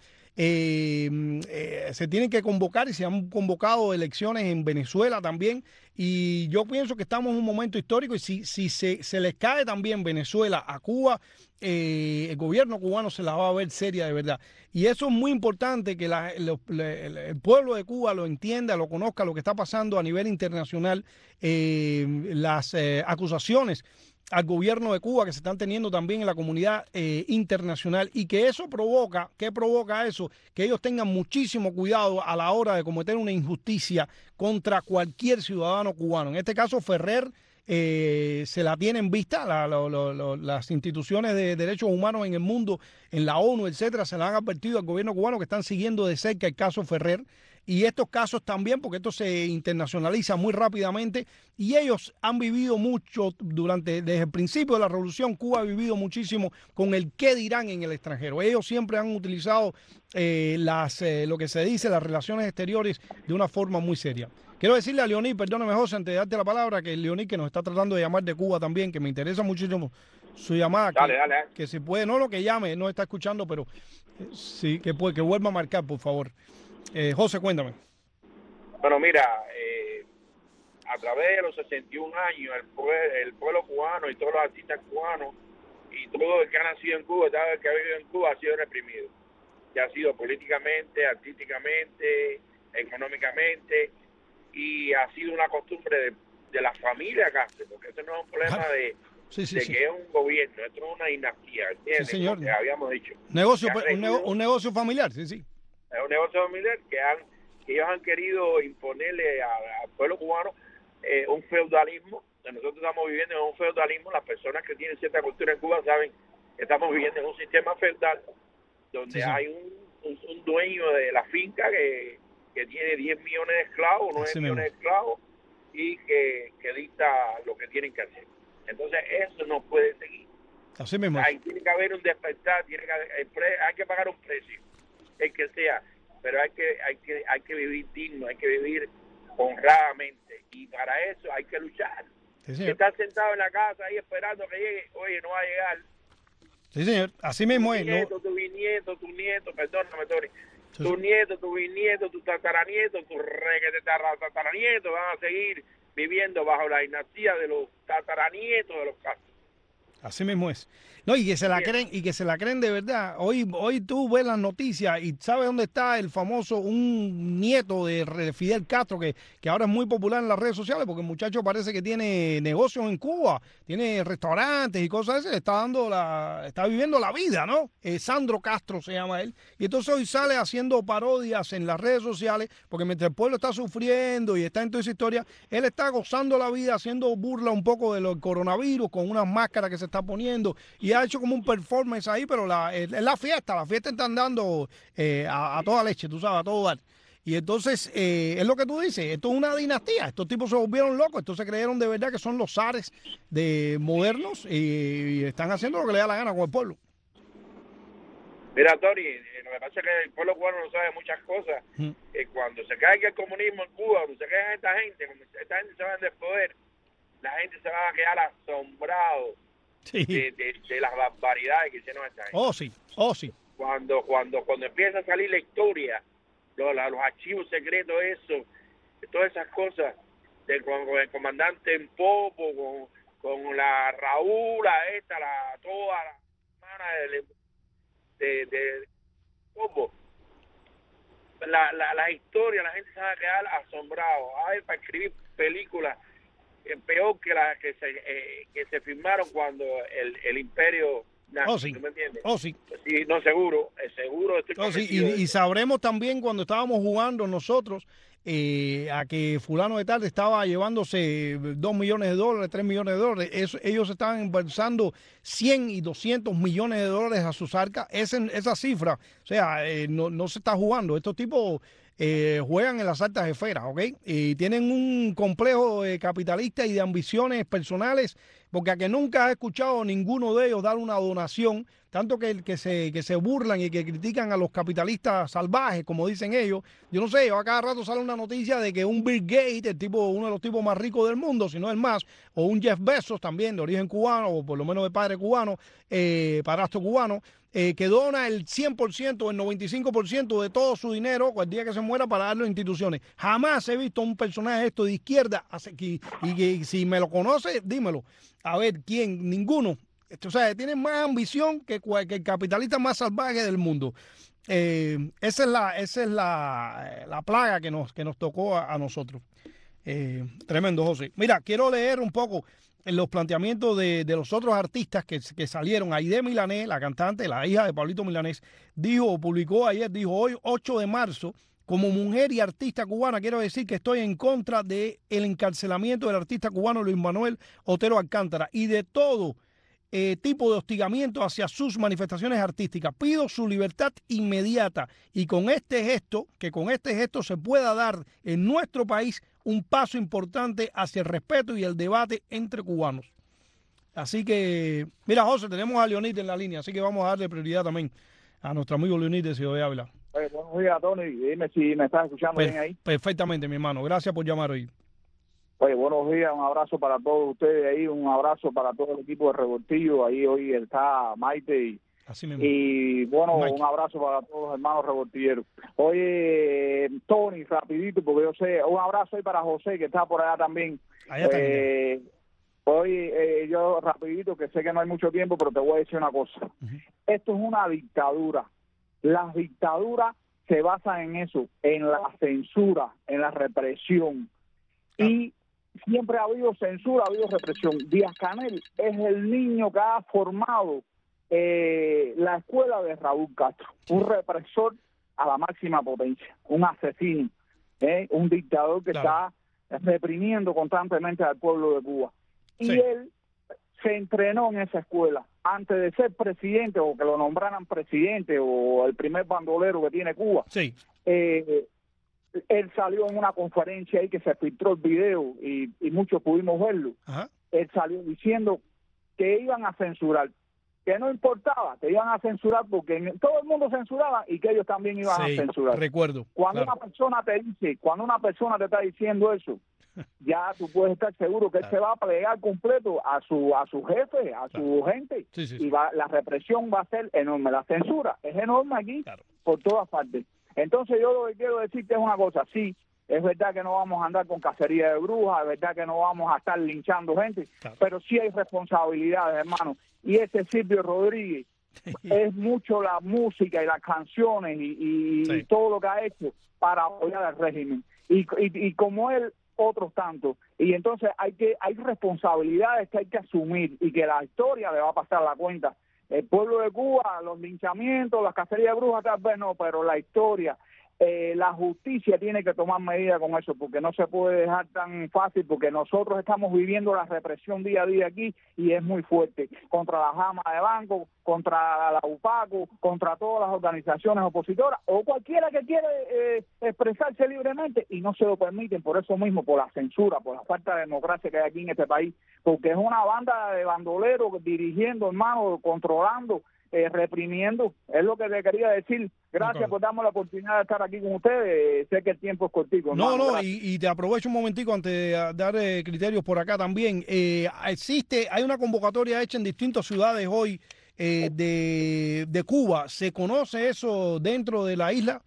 Eh, eh, se tienen que convocar y se han convocado elecciones en Venezuela también, y yo pienso que estamos en un momento histórico, y si, si se, se les cae también Venezuela a Cuba, eh, el gobierno cubano se la va a ver seria de verdad, y eso es muy importante que la, lo, le, el pueblo de Cuba lo entienda, lo conozca, lo que está pasando a nivel internacional, eh, las eh, acusaciones al gobierno de Cuba que se están teniendo también en la comunidad eh, internacional, y que eso provoca, ¿qué provoca eso? Que ellos tengan muchísimo cuidado a la hora de cometer una injusticia contra cualquier ciudadano cubano. En este caso, Ferrer eh, se la tiene en vista, la, la, la, la, las instituciones de derechos humanos en el mundo, en la ONU, etcétera, se le han advertido al gobierno cubano que están siguiendo de cerca el caso Ferrer. Y estos casos también, porque esto se internacionaliza muy rápidamente, y ellos han vivido mucho durante, desde el principio de la revolución, Cuba ha vivido muchísimo con el qué dirán en el extranjero. Ellos siempre han utilizado eh, las, eh, lo que se dice, las relaciones exteriores de una forma muy seria. Quiero decirle a Leonid, perdóname José, antes de darte la palabra, que Leonid, que nos está tratando de llamar de Cuba también, que me interesa muchísimo su llamada. Dale, que, dale, dale. Que si puede, no lo que llame, no está escuchando, pero eh, sí, que, puede, que vuelva a marcar, por favor. Eh, José, cuéntame. Bueno, mira, eh, a través de los sesenta y un años, el pueblo, el pueblo cubano y todos los artistas cubanos y todo el que ha nacido en Cuba, todo el que ha vivido en Cuba ha sido reprimido. Ya ha sido políticamente, artísticamente, económicamente, y ha sido una costumbre de, de la familia cárcel, porque esto no es un problema de, sí, sí, de sí. que es un gobierno, esto es una dinastía, ¿entiendes? Sí, señor. Como que habíamos dicho. Negocio, Que un, nego, un negocio familiar, sí, sí. Es un negocio familiar que han que ellos han querido imponerle a, al pueblo cubano eh, un feudalismo. Nosotros estamos viviendo en un feudalismo. Las personas que tienen cierta cultura en Cuba saben que estamos viviendo en un sistema feudal donde sí, sí. hay un, un, un dueño de la finca que, que tiene diez millones de esclavos, nueve millones de esclavos, y que, que dicta lo que tienen que hacer. Entonces eso no puede seguir. Así mismo. Ahí tiene que haber un despertar, tiene que haber, el pre, hay que pagar un precio, el que sea, pero hay que hay que hay que vivir digno, hay que vivir honradamente, y para eso hay que luchar. Sí, si estás sentado en la casa ahí esperando que llegue, oye, no va a llegar. Sí, señor, así mismo es. Tu nieto, ¿no? tu bisnieto, tu nieto, perdóname, Tony, Sí, tu sí. nieto, tu bisnieto, tu tataranieto, tu reguete tataranieto van a seguir viviendo bajo la dinastía de los tataranietos de los Castro. Así mismo es. No, y que se la creen, y que se la creen de verdad. Hoy, hoy tú ves las noticias y sabes dónde está el famoso, un nieto de de Fidel Castro, que, que ahora es muy popular en las redes sociales, porque el muchacho parece que tiene negocios en Cuba, tiene restaurantes y cosas así, le está dando la, está viviendo la vida, ¿no? Eh, Sandro Castro se llama él. Y entonces hoy sale haciendo parodias en las redes sociales, porque mientras el pueblo está sufriendo y está en toda esa historia, él está gozando la vida, haciendo burla un poco de lo del coronavirus, con unas máscaras que se está poniendo, y ha hecho como un performance ahí, pero la, es la fiesta, la fiesta están dando eh, a, a toda leche, tú sabes, a todo dar. Y entonces, eh, es lo que tú dices, esto es una dinastía, estos tipos se volvieron locos, estos se creyeron de verdad que son los zares de modernos y, y están haciendo lo que le da la gana con el pueblo. Mira, Tony, eh, lo que pasa es que el pueblo cubano no sabe muchas cosas. Mm. Eh, cuando se caiga el comunismo en Cuba, cuando se caiga esta gente, cuando esta gente se va del poder, la gente se va a quedar asombrado Sí. de, de, de las barbaridades que hicieron esta gente. Oh, sí, oh, sí. Cuando, cuando, cuando empieza a salir la historia, los, la- los archivos secretos, eso, todas esas cosas, de, con, con el comandante en Popo, con, con la Raúl, esta, la, toda la hermana de, de, de Popo. La, la, la historia, la gente se va a quedar asombrado. Ay, para escribir películas eh, peor que las que se eh, que se firmaron cuando el, el imperio nazi, Oh, sí. ¿tú me entiendes? Oh, sí. Sí, no, seguro, eh, seguro estoy Oh, sí, convencido de y, y eso. sabremos también cuando estábamos jugando nosotros eh, a que fulano de tal estaba llevándose dos millones de dólares, tres millones de dólares. Eso- ellos estaban embolsando cien y doscientos millones de dólares a sus arcas. Esa, esa cifra, o sea, eh, no, no se está jugando. Estos tipos eh, juegan en las altas esferas, ¿ok? Y tienen un complejo eh, capitalista y de ambiciones personales, porque a que nunca he escuchado ninguno de ellos dar una donación, tanto que, que, se, que se burlan y que critican a los capitalistas salvajes, como dicen ellos. Yo no sé, a cada rato sale una noticia de que un Bill Gates, el tipo, uno de los tipos más ricos del mundo, si no el más, o un Jeff Bezos también, de origen cubano, o por lo menos de padre cubano, eh, padrastro cubano, eh, que dona el cien por ciento, el noventa y cinco por ciento de todo su dinero el día que se muera para darlo a instituciones. Jamás he visto un personaje esto de izquierda, hace que- y que si me lo conoce, dímelo. A ver, ¿quién? Ninguno. O sea, tienen más ambición que, cual- que el capitalista más salvaje del mundo. Eh, esa es la, esa es la, la plaga que nos, que nos tocó a, a nosotros. Eh, tremendo, José. Mira, quiero leer un poco en los planteamientos de, de los otros artistas que, que salieron. Aide Milanés, la cantante, la hija de Pablito Milanés, dijo, publicó ayer, dijo, hoy ocho de marzo, como mujer y artista cubana, quiero decir que estoy en contra del encarcelamiento del artista cubano Luis Manuel Otero Alcántara y de todo eh, tipo de hostigamiento hacia sus manifestaciones artísticas. Pido su libertad inmediata y con este gesto, que con este gesto se pueda dar en nuestro país un paso importante hacia el respeto y el debate entre cubanos. Así que, mira, José, tenemos a Leonid en la línea, así que vamos a darle prioridad también a nuestro amigo Leonid de Ciudad de Ávila. Oye, buenos días, Tony. Dime si me estás escuchando Per- bien ahí. Perfectamente, mi hermano. Gracias por llamar hoy. Oye, buenos días. Un abrazo para todos ustedes ahí. Un abrazo para todo el equipo de Revoltillo. Ahí hoy está Maite y, Así mismo. y bueno, Mike. un abrazo para todos los hermanos revoltilleros. Oye, Tony, rapidito, porque yo sé, un abrazo ahí para José, que está por allá también. Allá está, Eh, Oye, eh, yo rapidito, que sé que no hay mucho tiempo, pero te voy a decir una cosa. Esto es una dictadura. Las dictaduras se basan en eso, en la censura, en la represión. Y siempre ha habido censura, ha habido represión. Díaz-Canel es el niño que ha formado eh, la escuela de Raúl Castro, un represor a la máxima potencia, un asesino, ¿eh? Un dictador que Claro. está reprimiendo constantemente al pueblo de Cuba. Y Sí. él se entrenó en esa escuela. Antes de ser presidente o que lo nombraran presidente o el primer bandolero que tiene Cuba, Sí. eh, él salió en una conferencia ahí que se filtró el video y, y muchos pudimos verlo. Ajá. Él salió diciendo que iban a censurar, que no importaba, que iban a censurar porque en- todo el mundo censuraba y que ellos también iban Sí, a censurar. recuerdo. Cuando claro. una persona te dice, cuando una persona te está diciendo eso, ya tú puedes estar seguro que él se va a plegar completo a su a su jefe, a su gente, Sí, sí, y sí. va, la represión va a ser enorme, la censura es enorme aquí Claro. por todas partes. Entonces yo lo que quiero decirte es una cosa, sí, es verdad que no vamos a andar con cacería de brujas, es verdad que no vamos a estar linchando gente, Claro. pero sí hay responsabilidades, hermano, y ese Silvio Rodríguez es mucho la música y las canciones y, y- Sí. y todo lo que ha hecho para apoyar al régimen. Y, y, y como él, otros tantos. Y entonces hay que hay responsabilidades que hay que asumir y que la historia le va a pasar la cuenta. El pueblo de Cuba, los linchamientos, las cacerías de brujas, tal vez no, pero la historia, eh, la justicia tiene que tomar medidas con eso, porque no se puede dejar tan fácil, porque nosotros estamos viviendo la represión día a día aquí y es muy fuerte, contra la Jama de Banco, contra la UPACO, contra todas las organizaciones opositoras, o cualquiera que quiere eh, expresarse libremente, y no se lo permiten por eso mismo, por la censura, por la falta de democracia que hay aquí en este país, porque es una banda de bandoleros dirigiendo, hermano, controlando, eh, reprimiendo. Es lo que le quería decir. Gracias Ok. por darme la oportunidad de estar aquí con ustedes. Sé que el tiempo es cortico. No, hermano. no, Gracias. y, y te aprovecho un momentico antes de ah, dar eh, criterios por acá también. Eh, existe, hay una convocatoria hecha en distintas ciudades hoy eh, de, de Cuba. ¿Se conoce eso dentro de la isla?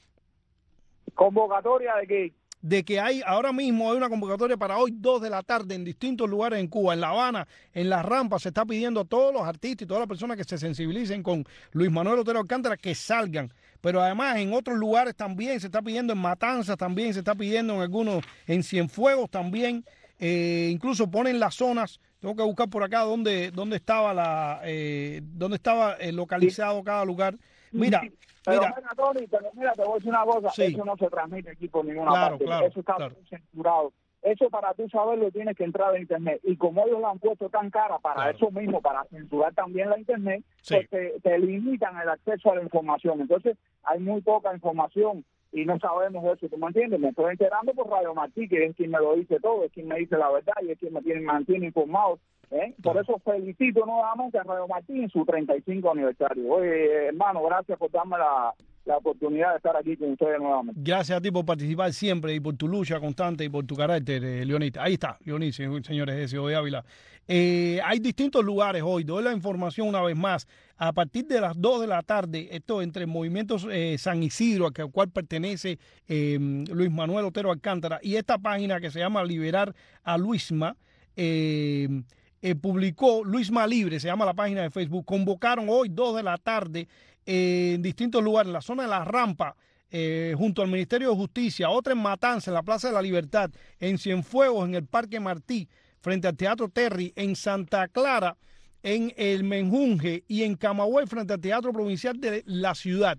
Convocatoria de que De que hay, ahora mismo hay una convocatoria para hoy, dos de la tarde, en distintos lugares en Cuba, en La Habana, en Las Rampas, se está pidiendo a todos los artistas y todas las personas que se sensibilicen con Luis Manuel Otero Alcántara que salgan. Pero además en otros lugares también se está pidiendo, en Matanzas también se está pidiendo, en algunos, en Cienfuegos también, eh, incluso ponen las zonas. Tengo que buscar por acá dónde, dónde estaba la, eh, dónde estaba eh, localizado cada lugar. Mira, Pero mira, mira, Tony, pero mira, te voy a decir una cosa, Sí. eso no se transmite aquí por ninguna Claro, parte, claro, eso está claro. censurado. Eso para tú saberlo tienes que entrar a internet, y como ellos lo han puesto tan cara para Claro. eso mismo, para censurar también la internet, Sí. pues te, te limitan el acceso a la información. Entonces hay muy poca información y no sabemos eso, ¿tú me entiendes? Me estoy enterando por Radio Martí, que es quien me lo dice todo, es quien me dice la verdad y es quien me tiene, mantiene informado. ¿eh? Por eso felicito nuevamente a Radio Martí en su treinta y cinco aniversario. Oye, hermano, gracias por darme la, la oportunidad de estar aquí con ustedes nuevamente. gracias a ti por participar siempre y por tu lucha constante y por tu carácter, eh, Leonita. Ahí está, Leonita, señores de S O de Ávila. Eh, hay distintos lugares hoy. Doy la información una vez más. A partir de las dos de la tarde, esto entre Movimientos eh, San Isidro, al cual pertenece eh, Luis Manuel Otero Alcántara, y esta página que se llama Liberar a Luisma, eh, eh, publicó Luisma Libre, se llama la página de Facebook. Convocaron hoy dos de la tarde eh, en distintos lugares, en la zona de La Rampa, eh, junto al Ministerio de Justicia, otra en Matanza, en la Plaza de la Libertad, en Cienfuegos, en el Parque Martí, frente al Teatro Terry, en Santa Clara, en el Menjunje y en Camagüey, frente al Teatro Provincial de la ciudad.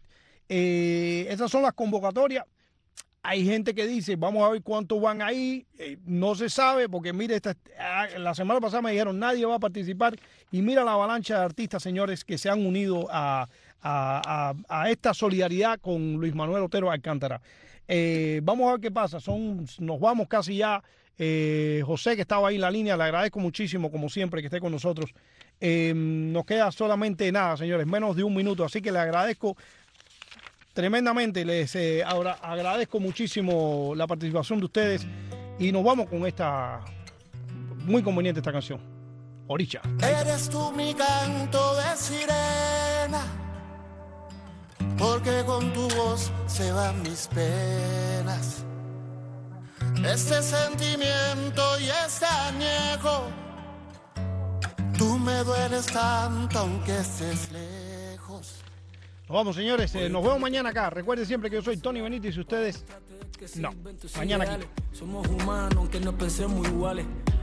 Eh, esas son las convocatorias. Hay gente que dice, vamos a ver cuántos van ahí, eh, no se sabe, porque mire, esta, ah, la semana pasada me dijeron, nadie va a participar, y mira la avalancha de artistas, señores, que se han unido a, a, a, a esta solidaridad con Luis Manuel Otero Alcántara. Eh, vamos a ver qué pasa, son, nos vamos casi ya. Eh, José, que estaba ahí en la línea, le agradezco muchísimo, como siempre, que esté con nosotros. Eh, nos queda solamente nada, señores, menos de un minuto, así que le agradezco tremendamente, les eh, ahora agradezco muchísimo la participación de ustedes y nos vamos con esta muy conveniente esta canción, Oricha. Eres tú mi canto de sirena, porque con tu voz se van mis penas. Este sentimiento y este añejo, tú me dueles tanto aunque estés lejos. Nos vamos, señores, eh, nos vemos mañana acá. Recuerden siempre que yo soy Tony Benítez y ustedes no. Mañana aquí. Somos humanos aunque no pensemos iguales.